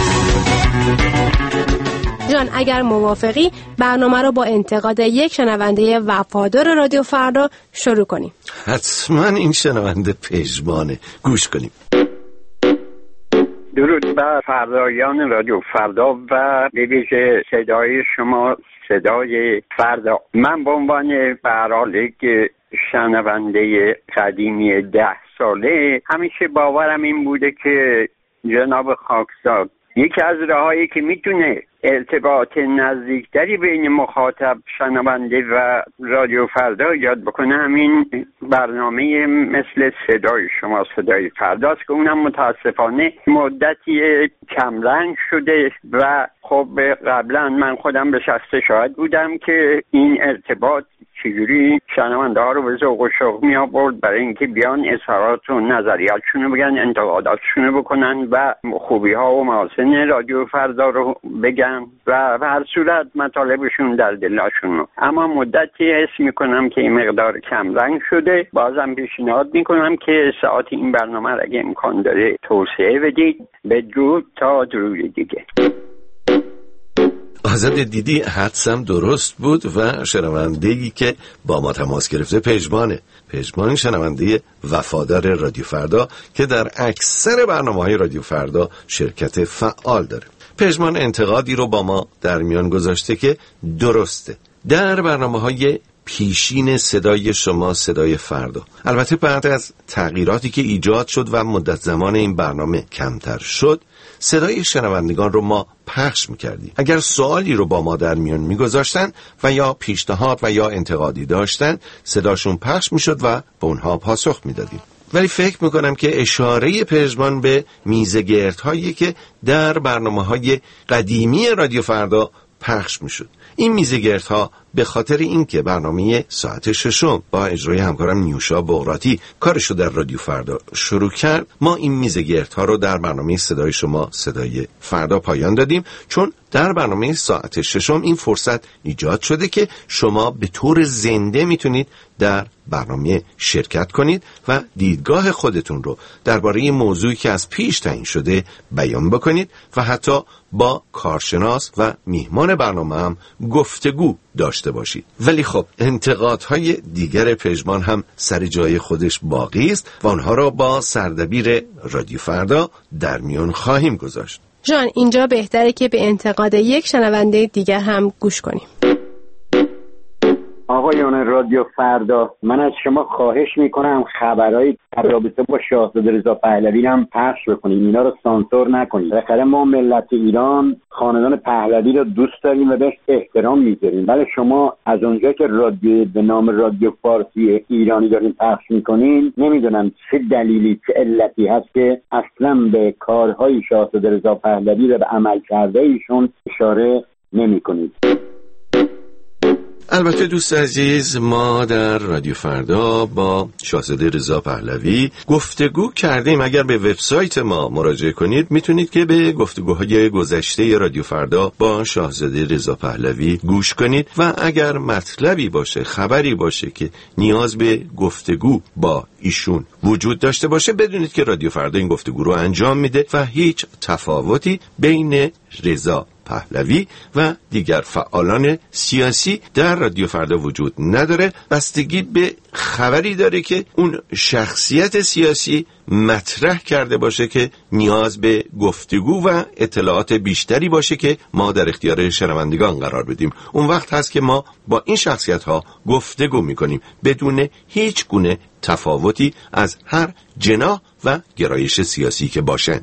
جان اگر موافقی برنامه رو با انتقاد یک شنونده وفادار رادیو فردا شروع کنیم. حتما این شنونده پژمانه. گوش کنیم. درود بر فردایان رادیو فردا و به ویژه صدای شما، صدای فردا. من به عنوان برحال شنونده قدیمی 10 ساله همیشه باورم این بوده که جناب خاکزاد یکی از راهایی که میتونه ارتباط نزدیکتری بین مخاطب، شنونده و رادیو فردا ایجاد بکنه همین برنامه مثل صدای شما، صدای فرداست که اونم متاسفانه مدتی کمرنگ شده و خب قبلا من خودم به شخص شاهد بودم که این ارتباط چجوری شنونده ها رو به ذوق و شوق می آورد برای اینکه بیان اظهارات و نظریاتشون رو بگن، انتقاداتشون رو بکنن و خوبی ها و محاسن رادیو فردا رو بگن و به هر صورت مطالبشون در دلشون رو. اما مدتی حس میکنم که این مقدار کم رنگ شده. بازم پیشنهاد میکنم که ساعت این برنامه را اگه امکان داره توسعه بدید. بدرود تا درود دیگه. آزاده دیدی حدسم درست بود و شنونده‌ای که با ما تماس گرفته پژمان شنونده وفادار رادیو فردا که در اکثر برنامه‌های رادیو فردا شرکت فعال داره. پژمان انتقادی رو با ما در میان گذاشته که درسته. در برنامه‌های پیشین صدای شما، صدای فردا، البته بعد از تغییراتی که ایجاد شد و مدت زمان این برنامه کمتر شد، صدای شنوندگان رو ما پخش میکردیم. اگر سوالی رو با ما در میان میگذاشتن و یا پیشنهاد و یا انتقادی داشتن، صداشون پخش میشد و به اونها پاسخ میدادیم. ولی فکر میکنم که اشاره پژمان به میزگردهایی که در برنامه‌های قدیمی رادیو فردا پخش میشد. این میزگردها به خاطر اینکه برنامه ساعت 6 با اجرای همکارم نیوشا بغراتی کارشو در رادیو فردا شروع کرد، ما این میزگردها رو در برنامه صدای شما، صدای فردا پایان دادیم، چون در برنامه ساعت 6 این فرصت ایجاد شده که شما به طور زنده میتونید در برنامه شرکت کنید و دیدگاه خودتون رو درباره موضوعی که از پیش تعیین شده بیان بکنید و حتی با کارشناس و میهمان برنامه هم گفتگو داشته باشید. ولی خب انتقادهای دیگر پژمان هم سر جای خودش باقی است و آنها را با سردبیر رادیو فردا در میان خواهیم گذاشت. جان اینجا بهتره که به انتقاد یک شنونده دیگر هم گوش کنیم. آقایان رادیو فردا، من از شما خواهش میکنم خبرهای در رابطه با شاهزاده رضا پهلوی هم پخش بکنید، اینا رو سانسور نکنید. بالاخره ما ملت ایران خاندان پهلوی رو دوست داریم و بهش احترام میذاریم، ولی شما از اونجا که رادیو به نام رادیو فارسی ایرانی دارین پخش میکنین، نمیدونم چه دلیلی، چه علتی هست که اصلا به کارهای شاهزاده رضا پهلوی و به عمل کرده ایشون اشاره نمیکنید. البته دوست عزیز، ما در رادیو فردا با شاهزاده رضا پهلوی گفتگو کردیم. اگر به وبسایت ما مراجعه کنید میتونید که به گفتگوهای گذشته رادیو فردا با شاهزاده رضا پهلوی گوش کنید و اگر مطلبی باشه، خبری باشه که نیاز به گفتگو با ایشون وجود داشته باشه، بدونید که رادیو فردا این گفتگو رو انجام میده و هیچ تفاوتی بین رضا پهلوی و دیگر فعالان سیاسی در رادیو فردا وجود نداره. بستگی به خبری داره که اون شخصیت سیاسی مطرح کرده باشه که نیاز به گفتگو و اطلاعات بیشتری باشه که ما در اختیار شنوندگان قرار بدیم. اون وقت هست که ما با این شخصیت ها گفتگو میکنیم بدون هیچ گونه تفاوتی از هر جناح و گرایش سیاسی که باشند.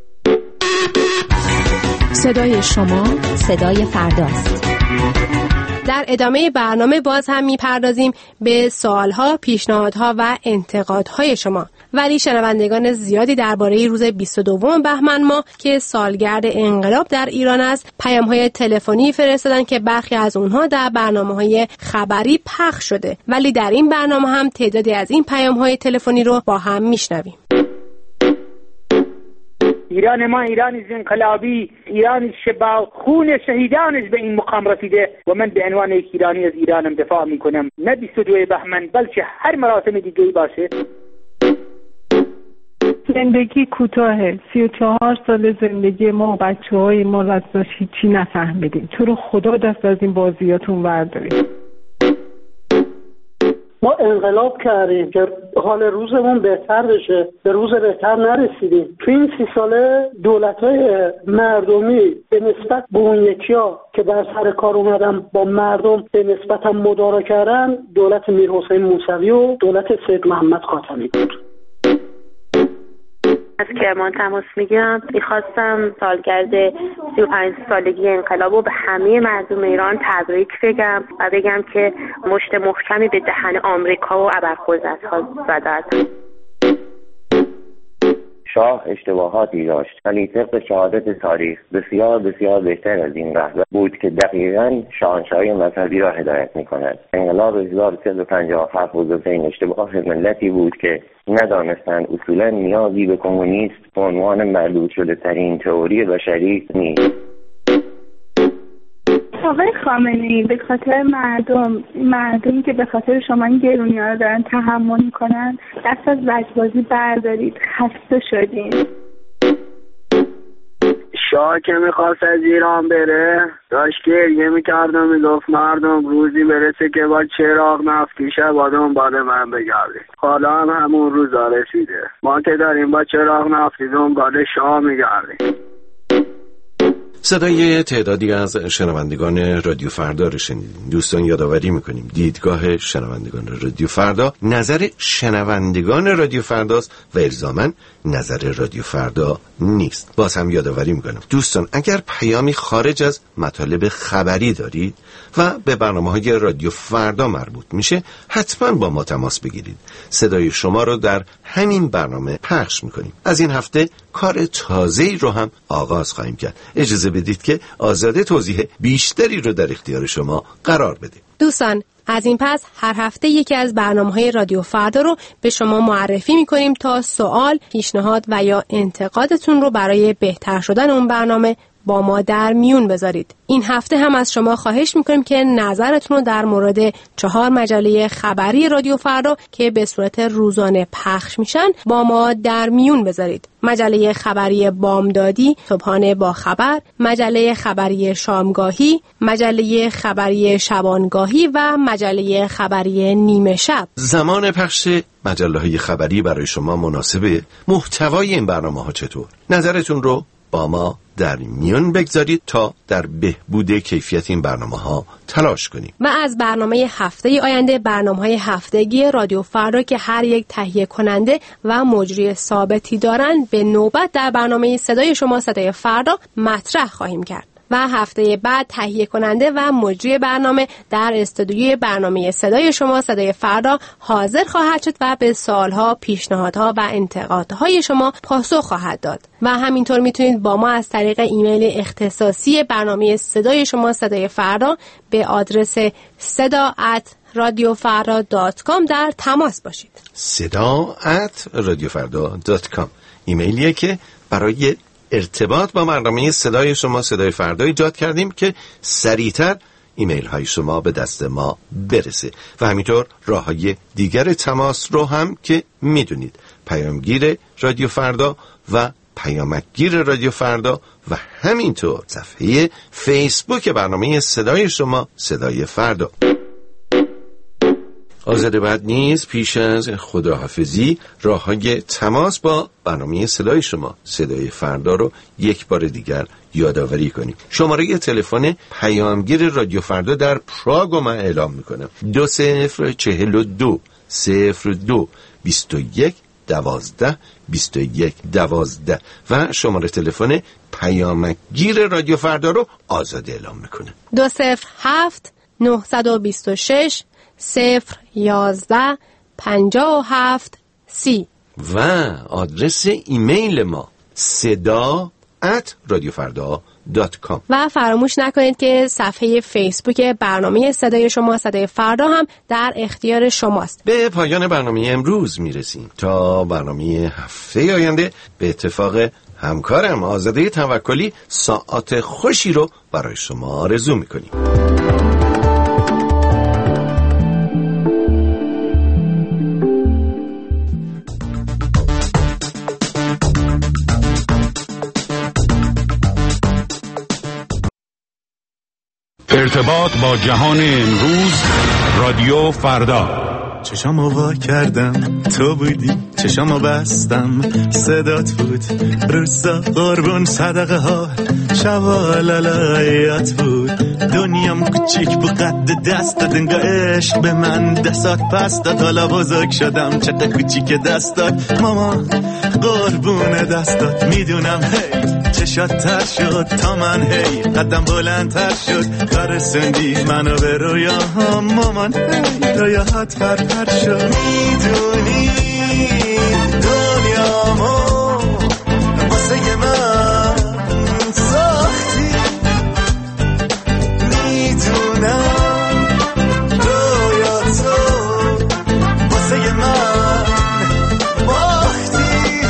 صدای شما، صدای فرداست. در ادامه برنامه باز هم میپردازیم به سوالها، پیشنهادها و انتقادهای شما. ولی شنوندگان زیادی درباره روز 22 بهمن ماه که سالگرد انقلاب در ایران است، پیام‌های تلفنی فرستادن که برخی از اونها در برنامه‌های خبری پخش شده. ولی در این برنامه هم تعدادی از این پیام‌های تلفنی رو با هم میشنویم. ایران ما ایرانی انقلابی، ایرانی که با خون شهیدانش به این مقام رسیده و من به عنوان یک ایرانی از ایرانم دفاع میکنم، نه 22 بهمن بلکه هر مراسم دیگه‌ای باشه. زندگی کوتاهه. 34 سال زندگی ما و بچه‌های ما رو از هیچی نفهمیدیم. تو رو خدا دست از این بازیاتون وردارید. ما انقلاب کردیم که حال روزمون بهتر بشه، به روز بهتر نرسیدیم. تو این 30 ساله دولت‌های مردمی به نسبت به اون یکی‌ها که بر سر کار اومدن با مردم به نسبت هم مدارا کردن، دولت میرحسین موسوی و دولت سید محمد خاتمی بود. از کرمان تماس میگیرم. میخواستم سالگرد 35 سالگی انقلاب رو به همه مردم ایران تبریک بگم و بگم که مشت محکمی به دهن آمریکا و ابرخزدها زدند. شاه اشتباهاتی داشت ولی طبق شهادت تاریخ بسیار بسیار بهتر از این رهبر بود که دقیقاً شاهنشاهی مذهبی را هدایت می‌کند. انقلاب 1357 بزرگترین اشتباه ملتی بود که ندانستند اصولاً نیازی به کمونیست به عنوان مردود شده ترین تئوری بشری نیست. آقای خامنه‌ای، به خاطر مردمی که به خاطر شما این گرونی‌ها رو دارن تحمل میکنن، دست از لجبازی بردارید. خسته شدیم. شاه که میخواست از ایران بره داشت گریه میکرد و میگفت مردم روزی برسه که با چراغ نفتی شب دنبال من بگردید. حالا هم همون روزا رسیده. ما که داریم با چراغ نفتی دنبال شاه میگردیم. صدای تعدادی از شنوندگان رادیو فردا رو شنیدیم. دوستان یادآوری میکنیم دیدگاه شنوندگان رادیو فردا نظر شنوندگان رادیو فرداست و الزاماً نظر رادیو فردا نیست. باز هم یادآوری میکنم دوستان اگر پیامی خارج از مطالب خبری دارید و به برنامه‌های رادیو فردا مربوط میشه حتما با ما تماس بگیرید. صدای شما رو در همین برنامه پخش میکنیم. از این هفته کار تازه‌ای رو هم آغاز خواهیم کرد. اجازه بدید که آزاده توضیح بیشتری رو در اختیار شما قرار بده. دوستان از این پس هر هفته یکی از برنامه‌های رادیو فردا رو به شما معرفی می‌کنیم تا سوال، پیشنهاد و یا انتقادتون رو برای بهتر شدن اون برنامه با ما در میون بذارید. این هفته هم از شما خواهش میکنیم که نظرتون رو در مورد 4 مجله خبری رادیو فردا که به صورت روزانه پخش میشن با ما در میون بذارید. مجله خبری بامدادی، صبحانه با خبر، مجله خبری شامگاهی، مجله خبری شبانگاهی و مجله خبری نیمه شب. زمان پخش مجله‌های خبری برای شما مناسبه؟ محتوای این برنامه‌ها چطور؟ نظرتون رو با ما در میون بگذارید تا در بهبود کیفیت این برنامه‌ها تلاش کنیم. و از برنامه هفته آینده برنامه‌های هفتگی رادیو فردا که هر یک تهیه کننده و مجری ثابتی دارن به نوبت در برنامه صدای شما صدای فردا مطرح خواهیم کرد. و هفته بعد تهیه کننده و مجری برنامه در استودیوی برنامه صدای شما صدای فردا حاضر خواهد شد و به سوالها، پیشنهادها و انتقادهای شما پاسخ خواهد داد. و همینطور میتونید با ما از طریق ایمیل اختصاصی برنامه صدای شما صدای فردا به آدرس seda@radiofarda.com در تماس باشید. seda@radiofarda.com ایمیلیه که برای ارتباط با برنامه صدای شما صدای فردا ایجاد کردیم که سریعتر ایمیل های شما به دست ما برسه. و همینطور راه های دیگر تماس رو هم که میدونید، پیامگیر رادیو فردا و پیامکگیر رادیو فردا و همینطور صفحه فیسبوک برنامه صدای شما صدای فردا. آزاده بعد نیز پیش از خداحافظی راه‌های تماس با برنامه صدای شما صدای فردا رو یک بار دیگر یادآوری کنیم. شماره تلفن پیامگیر رادیو فردا در پراگ رو من اعلام میکنم: 2042 02 21 12 21 12 و شماره تلفن پیامگیر رادیو فردا رو آزاده اعلام میکنه: 207 926 011 57 30 و آدرس ایمیل ما seda@radiofarda.com. و فراموش نکنید که صفحه فیسبوک برنامه صدای شما، صدای فردا، هم در اختیار شماست. به پایان برنامه امروز میرسیم. تا برنامه هفته آینده به اتفاق همکارم آزاده توکلی ساعات خوشی رو برای شما آرزو میکنیم. ارتباط با جهان امروز، رادیو فردا. چشامو وا کردم تو بودی، چشامو بستم صدات بود، روسا قربون صدقه ها شوالالایات بود. دنیام کوچیک بود قد دستت، انگار عشق به من دستات پس داد. حالا بزرگ شدم چقدر کوچیک دستات ماما، قربون دستات. میدونم هی چشات تر شد تا من، هی قدم بلندتر شد تا رسوندی منو به رویاهام مامان. هی رویاهات پرپر شد. میدونی دنیامو واسه من ساختی، میدونم رویاتو واسه من باختی.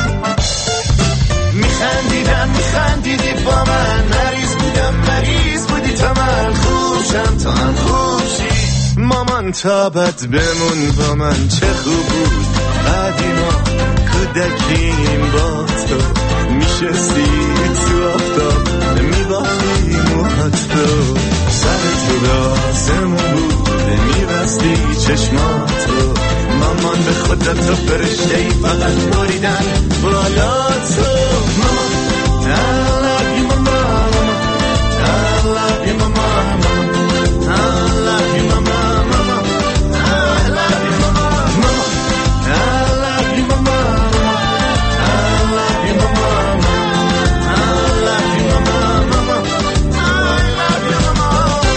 میخندیدی با من، مریض بودم مریض بودی تا من، خوشم تا هم خوشی. مامان تا بد بمون با من، چه خوب بود قدیما کودکیم با تو، میشستی تو آفتاب میباختی موهات تو، سر تو داسمون بود میبستی چشماتو. مامان به خودت تو فرشتهی فقط بریدن بالا تو. مامان I love you mama, I love you mama, I love you mama, I love you mama, I love you mama, I love you mama, I love you mama, I love you mama.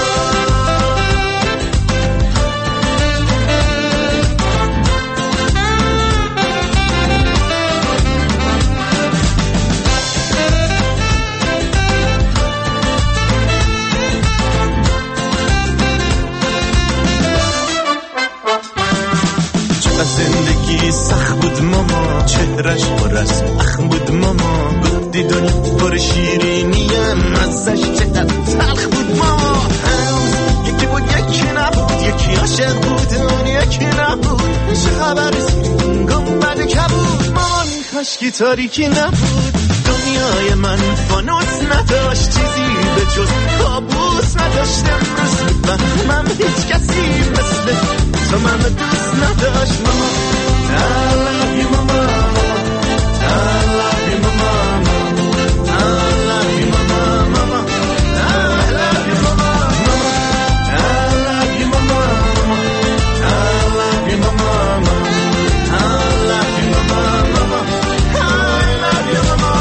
زندگی سخت بود ماما، چهرش پر از اخم بود ماما، گفتی دنیا پر شیرینیم ازش چقدر تلخ بود ماما. هنوز یکی بود یکی نبود، یکی عاشق بود اون یکی نبود، چه خبرست گنبد کبود. مامان کاشکی تاریکی نبود، دنیای من فانوس نداشت، چیزی به جز کابوس نداشت. امروز من هیچ کسی مثل تو من دوست نداشت. ماما I love you mama, I love you mama, I love you mama, I love you mama, I love you mama, I love you mama, I love you mama, I love you mama.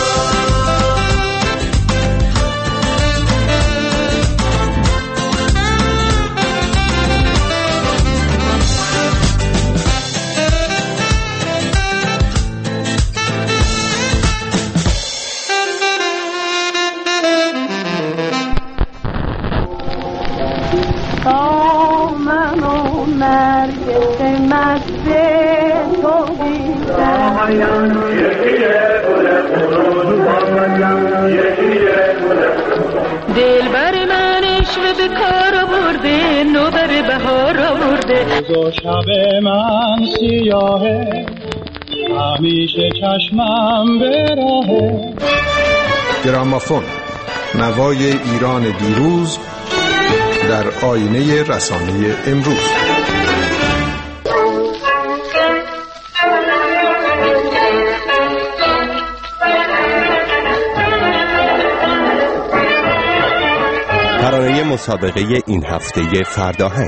دلبر من عشق به کار آورده، نوبر بهار آورده. روز و شب من سیاهه، همیشه چشمم به راهه. گرامافون، نوای ایران دیروز در آینه رسانه امروز. ترانه مسابقه این هفته فرداهنگ.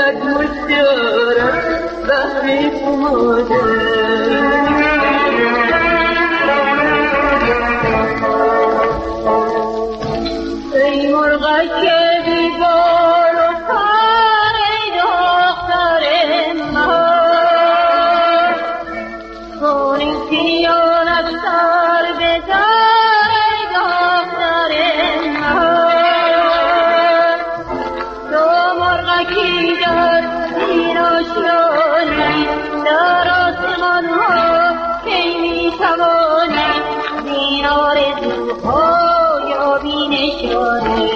صد مشتارت بحر فماده ای مرغک بیبار و پر ای دختر مهار کن این خیانت سر بزار ای دختر مهار تو مرغکی در این آشیانی در آسمان ها کی میتوانی زین آرزوها یابی نشانه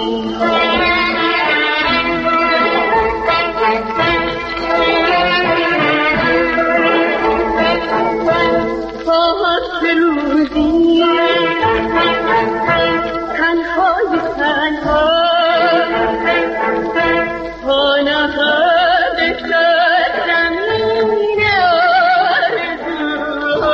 خواهد که روزی تنهای تنها تا نخواهد شد زمین آرزوها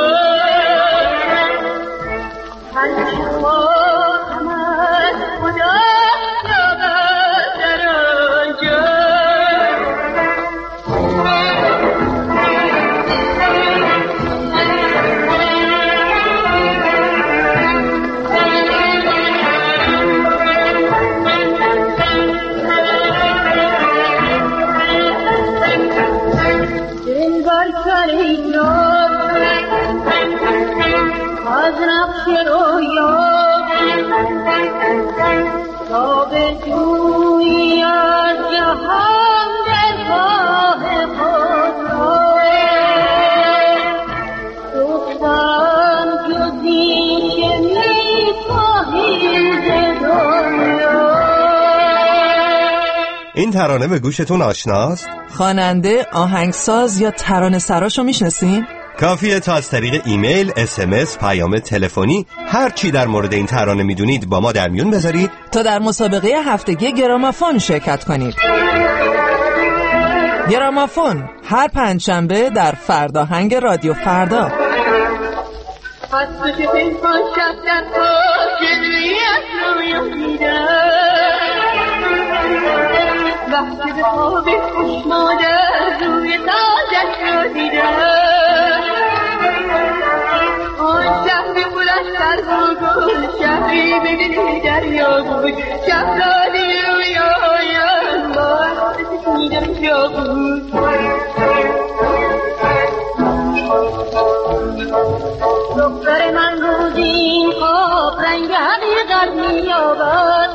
هرچه خواهم از خدا یابد در آنجا از نقش رویا تا به جویی از جهان دلخواه خود را دخترم جزی که میخواهی ز دنیا. این ترانه به گوشتون آشناست؟ خواننده، آهنگساز یا ترانه سراشو میشناسین؟ کافیه تا از طریق ایمیل، SMS، پیام تلفنی هر چی در مورد این ترانه میدونید با ما در میون بذارید تا در مسابقه هفتگی گرامافون شرکت کنید. گرامافون هر پنجشنبه در فرداهنگ رادیو فردا. از تو که پنهان شب در خاکدویت رویا دیدم وقتی به خواب خوش مادر روی تاجت رو دیدم آن شهر بلند سر بود شهری ببینی دریا بود شهرانی رویایم با حسد میدم جا بود دختر من روزی این خواب رنگ حقیقت میابد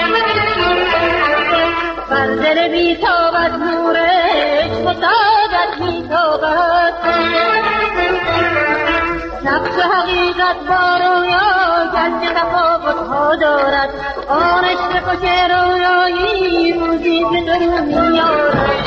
بر دل بیتابت نورش فتادت میتابد نقش حقیقت با رویا گنج تفاوتها دارد آن عشق خوش رویایی روزی به درون میارد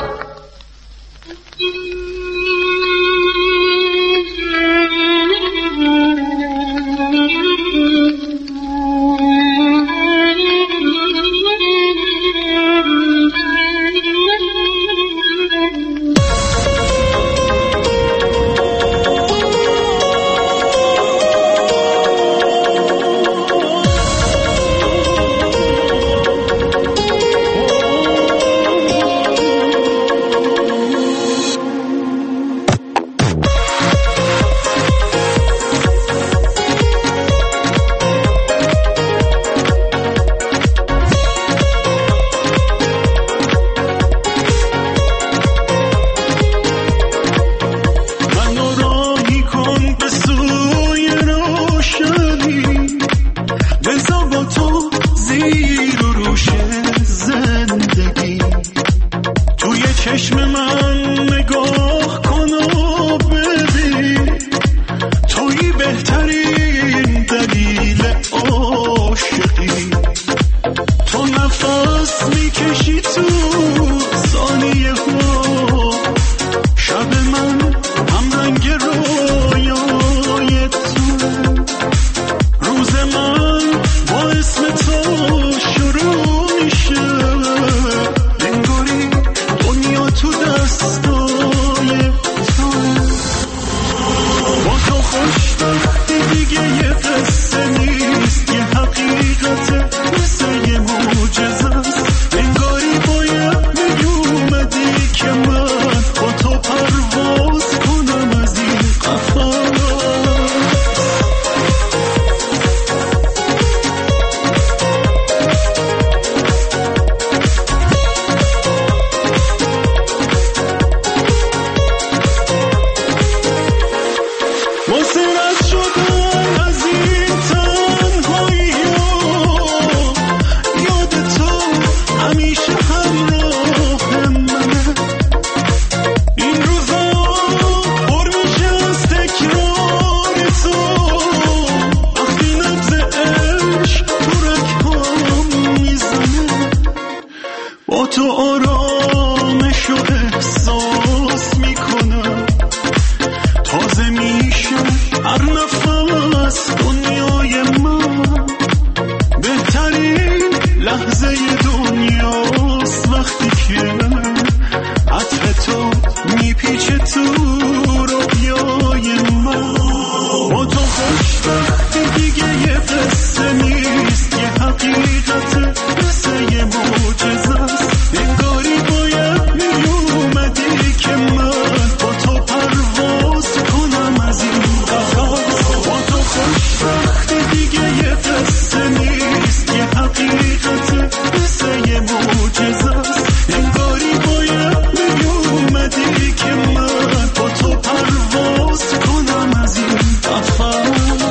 قصه نیست، یه حقیقت مثل یه معجزه‌ست. انگاری باید میومدی که من با تو پرواز کنم از این قفس. با تو خوشبختی دیگه یه قصه نیست، یه حقیقت مثل یه معجزه‌ست. انگاری باید میومدی که من با تو پرواز کنم از این قفس.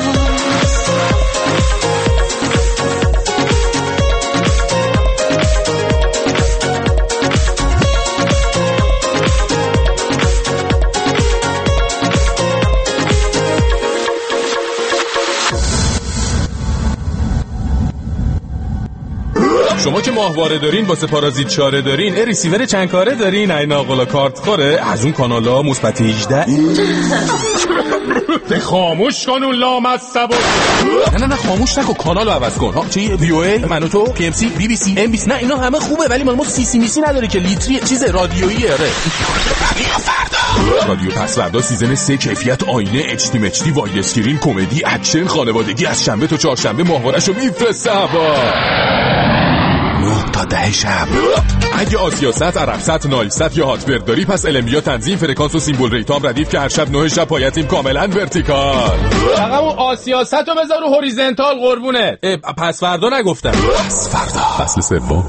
شما که ماهواره دارین واسه پارازیت چاره دارین، ریسیور چند کاره دارین، این ناقلا کارت خوره از اون کانالا مثبت 18. خاموش کن اون لامصب. نه خاموش نکن، کانالو عوض کن. ها چی؟ وی او ای، منوتو، پی ام سی، بی بی سی، ام بی سی. نه اینا همه خوبه ولی مال ما سی سی میسی نداره که لیتری چیز رادیویی. اره رادیو پس فردا سیزن 3 کیفیت آینه اچ دی مچ دی واید اسکرین کمدی اکشن خانوادگی از شنبه تا چهارشنبه ماهواره‌شو میفرسته هوا 9 تا 10 شب. اگه آسیاست، عربست، نایلست یا هاتبرد داری پس المیا تنظیم فرکانس و سیمبل ریتام ردیف که هر شب 9 شب پایتیم کاملا ورتیکال. فقط اون آسیاست رو بذار رو هوریزنتال قربونه. پس فردا نگفتم، پس فردا فصل سوم.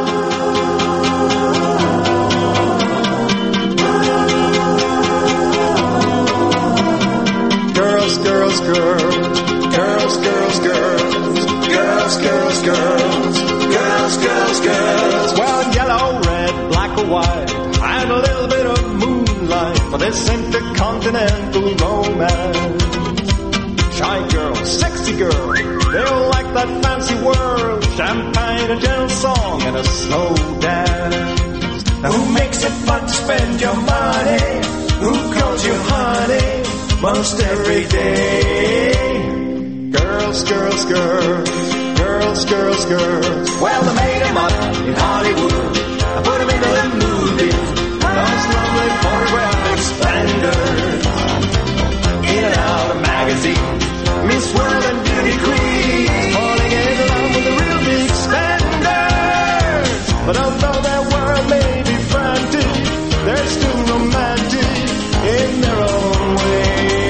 Girls, girls, girls, girls, girls, girls, girls, girls, girls, girls, girls, girls. Well, yellow, red, black or white, and a little bit of moonlight for this intercontinental romance. Shy girl, sexy girl, they all like that fancy world, champagne, a gentle song, and a slow dance. Now who makes it fun to spend your money? Who calls you honey most every day? Girls, girls, girls, girls, girls, girls. Well, they made him up in Hollywood. I put him into the movie. Those lovely photographic splendors. In and out of magazines. Miss World and Beauty Queen. Falling in love with the real big spenders. But although their world may be frantic, they're still romantic in their own way.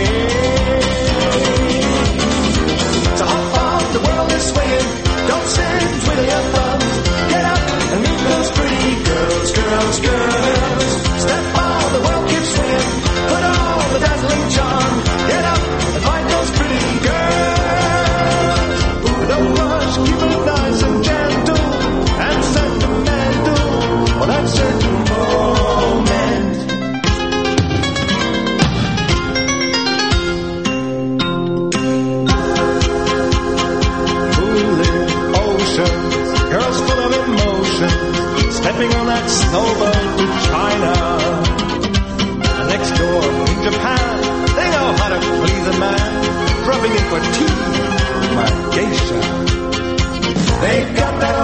So hop off, the world is swinging. Don't sit, twiddle your thumbs. Get up and meet those pretty girls, girls, girls. Step on, the world keeps swinging. Put on the dazzling charm. Get up and find those pretty girls. Ooh, don't rush, keep it nice and gentle and sentimental for that certain moment. Moonlit oceans, girls full of emotion, stepping on that snowboat to China. And next door in Japan, they know how to please a man, rubbing in for tea, my geisha. They've got that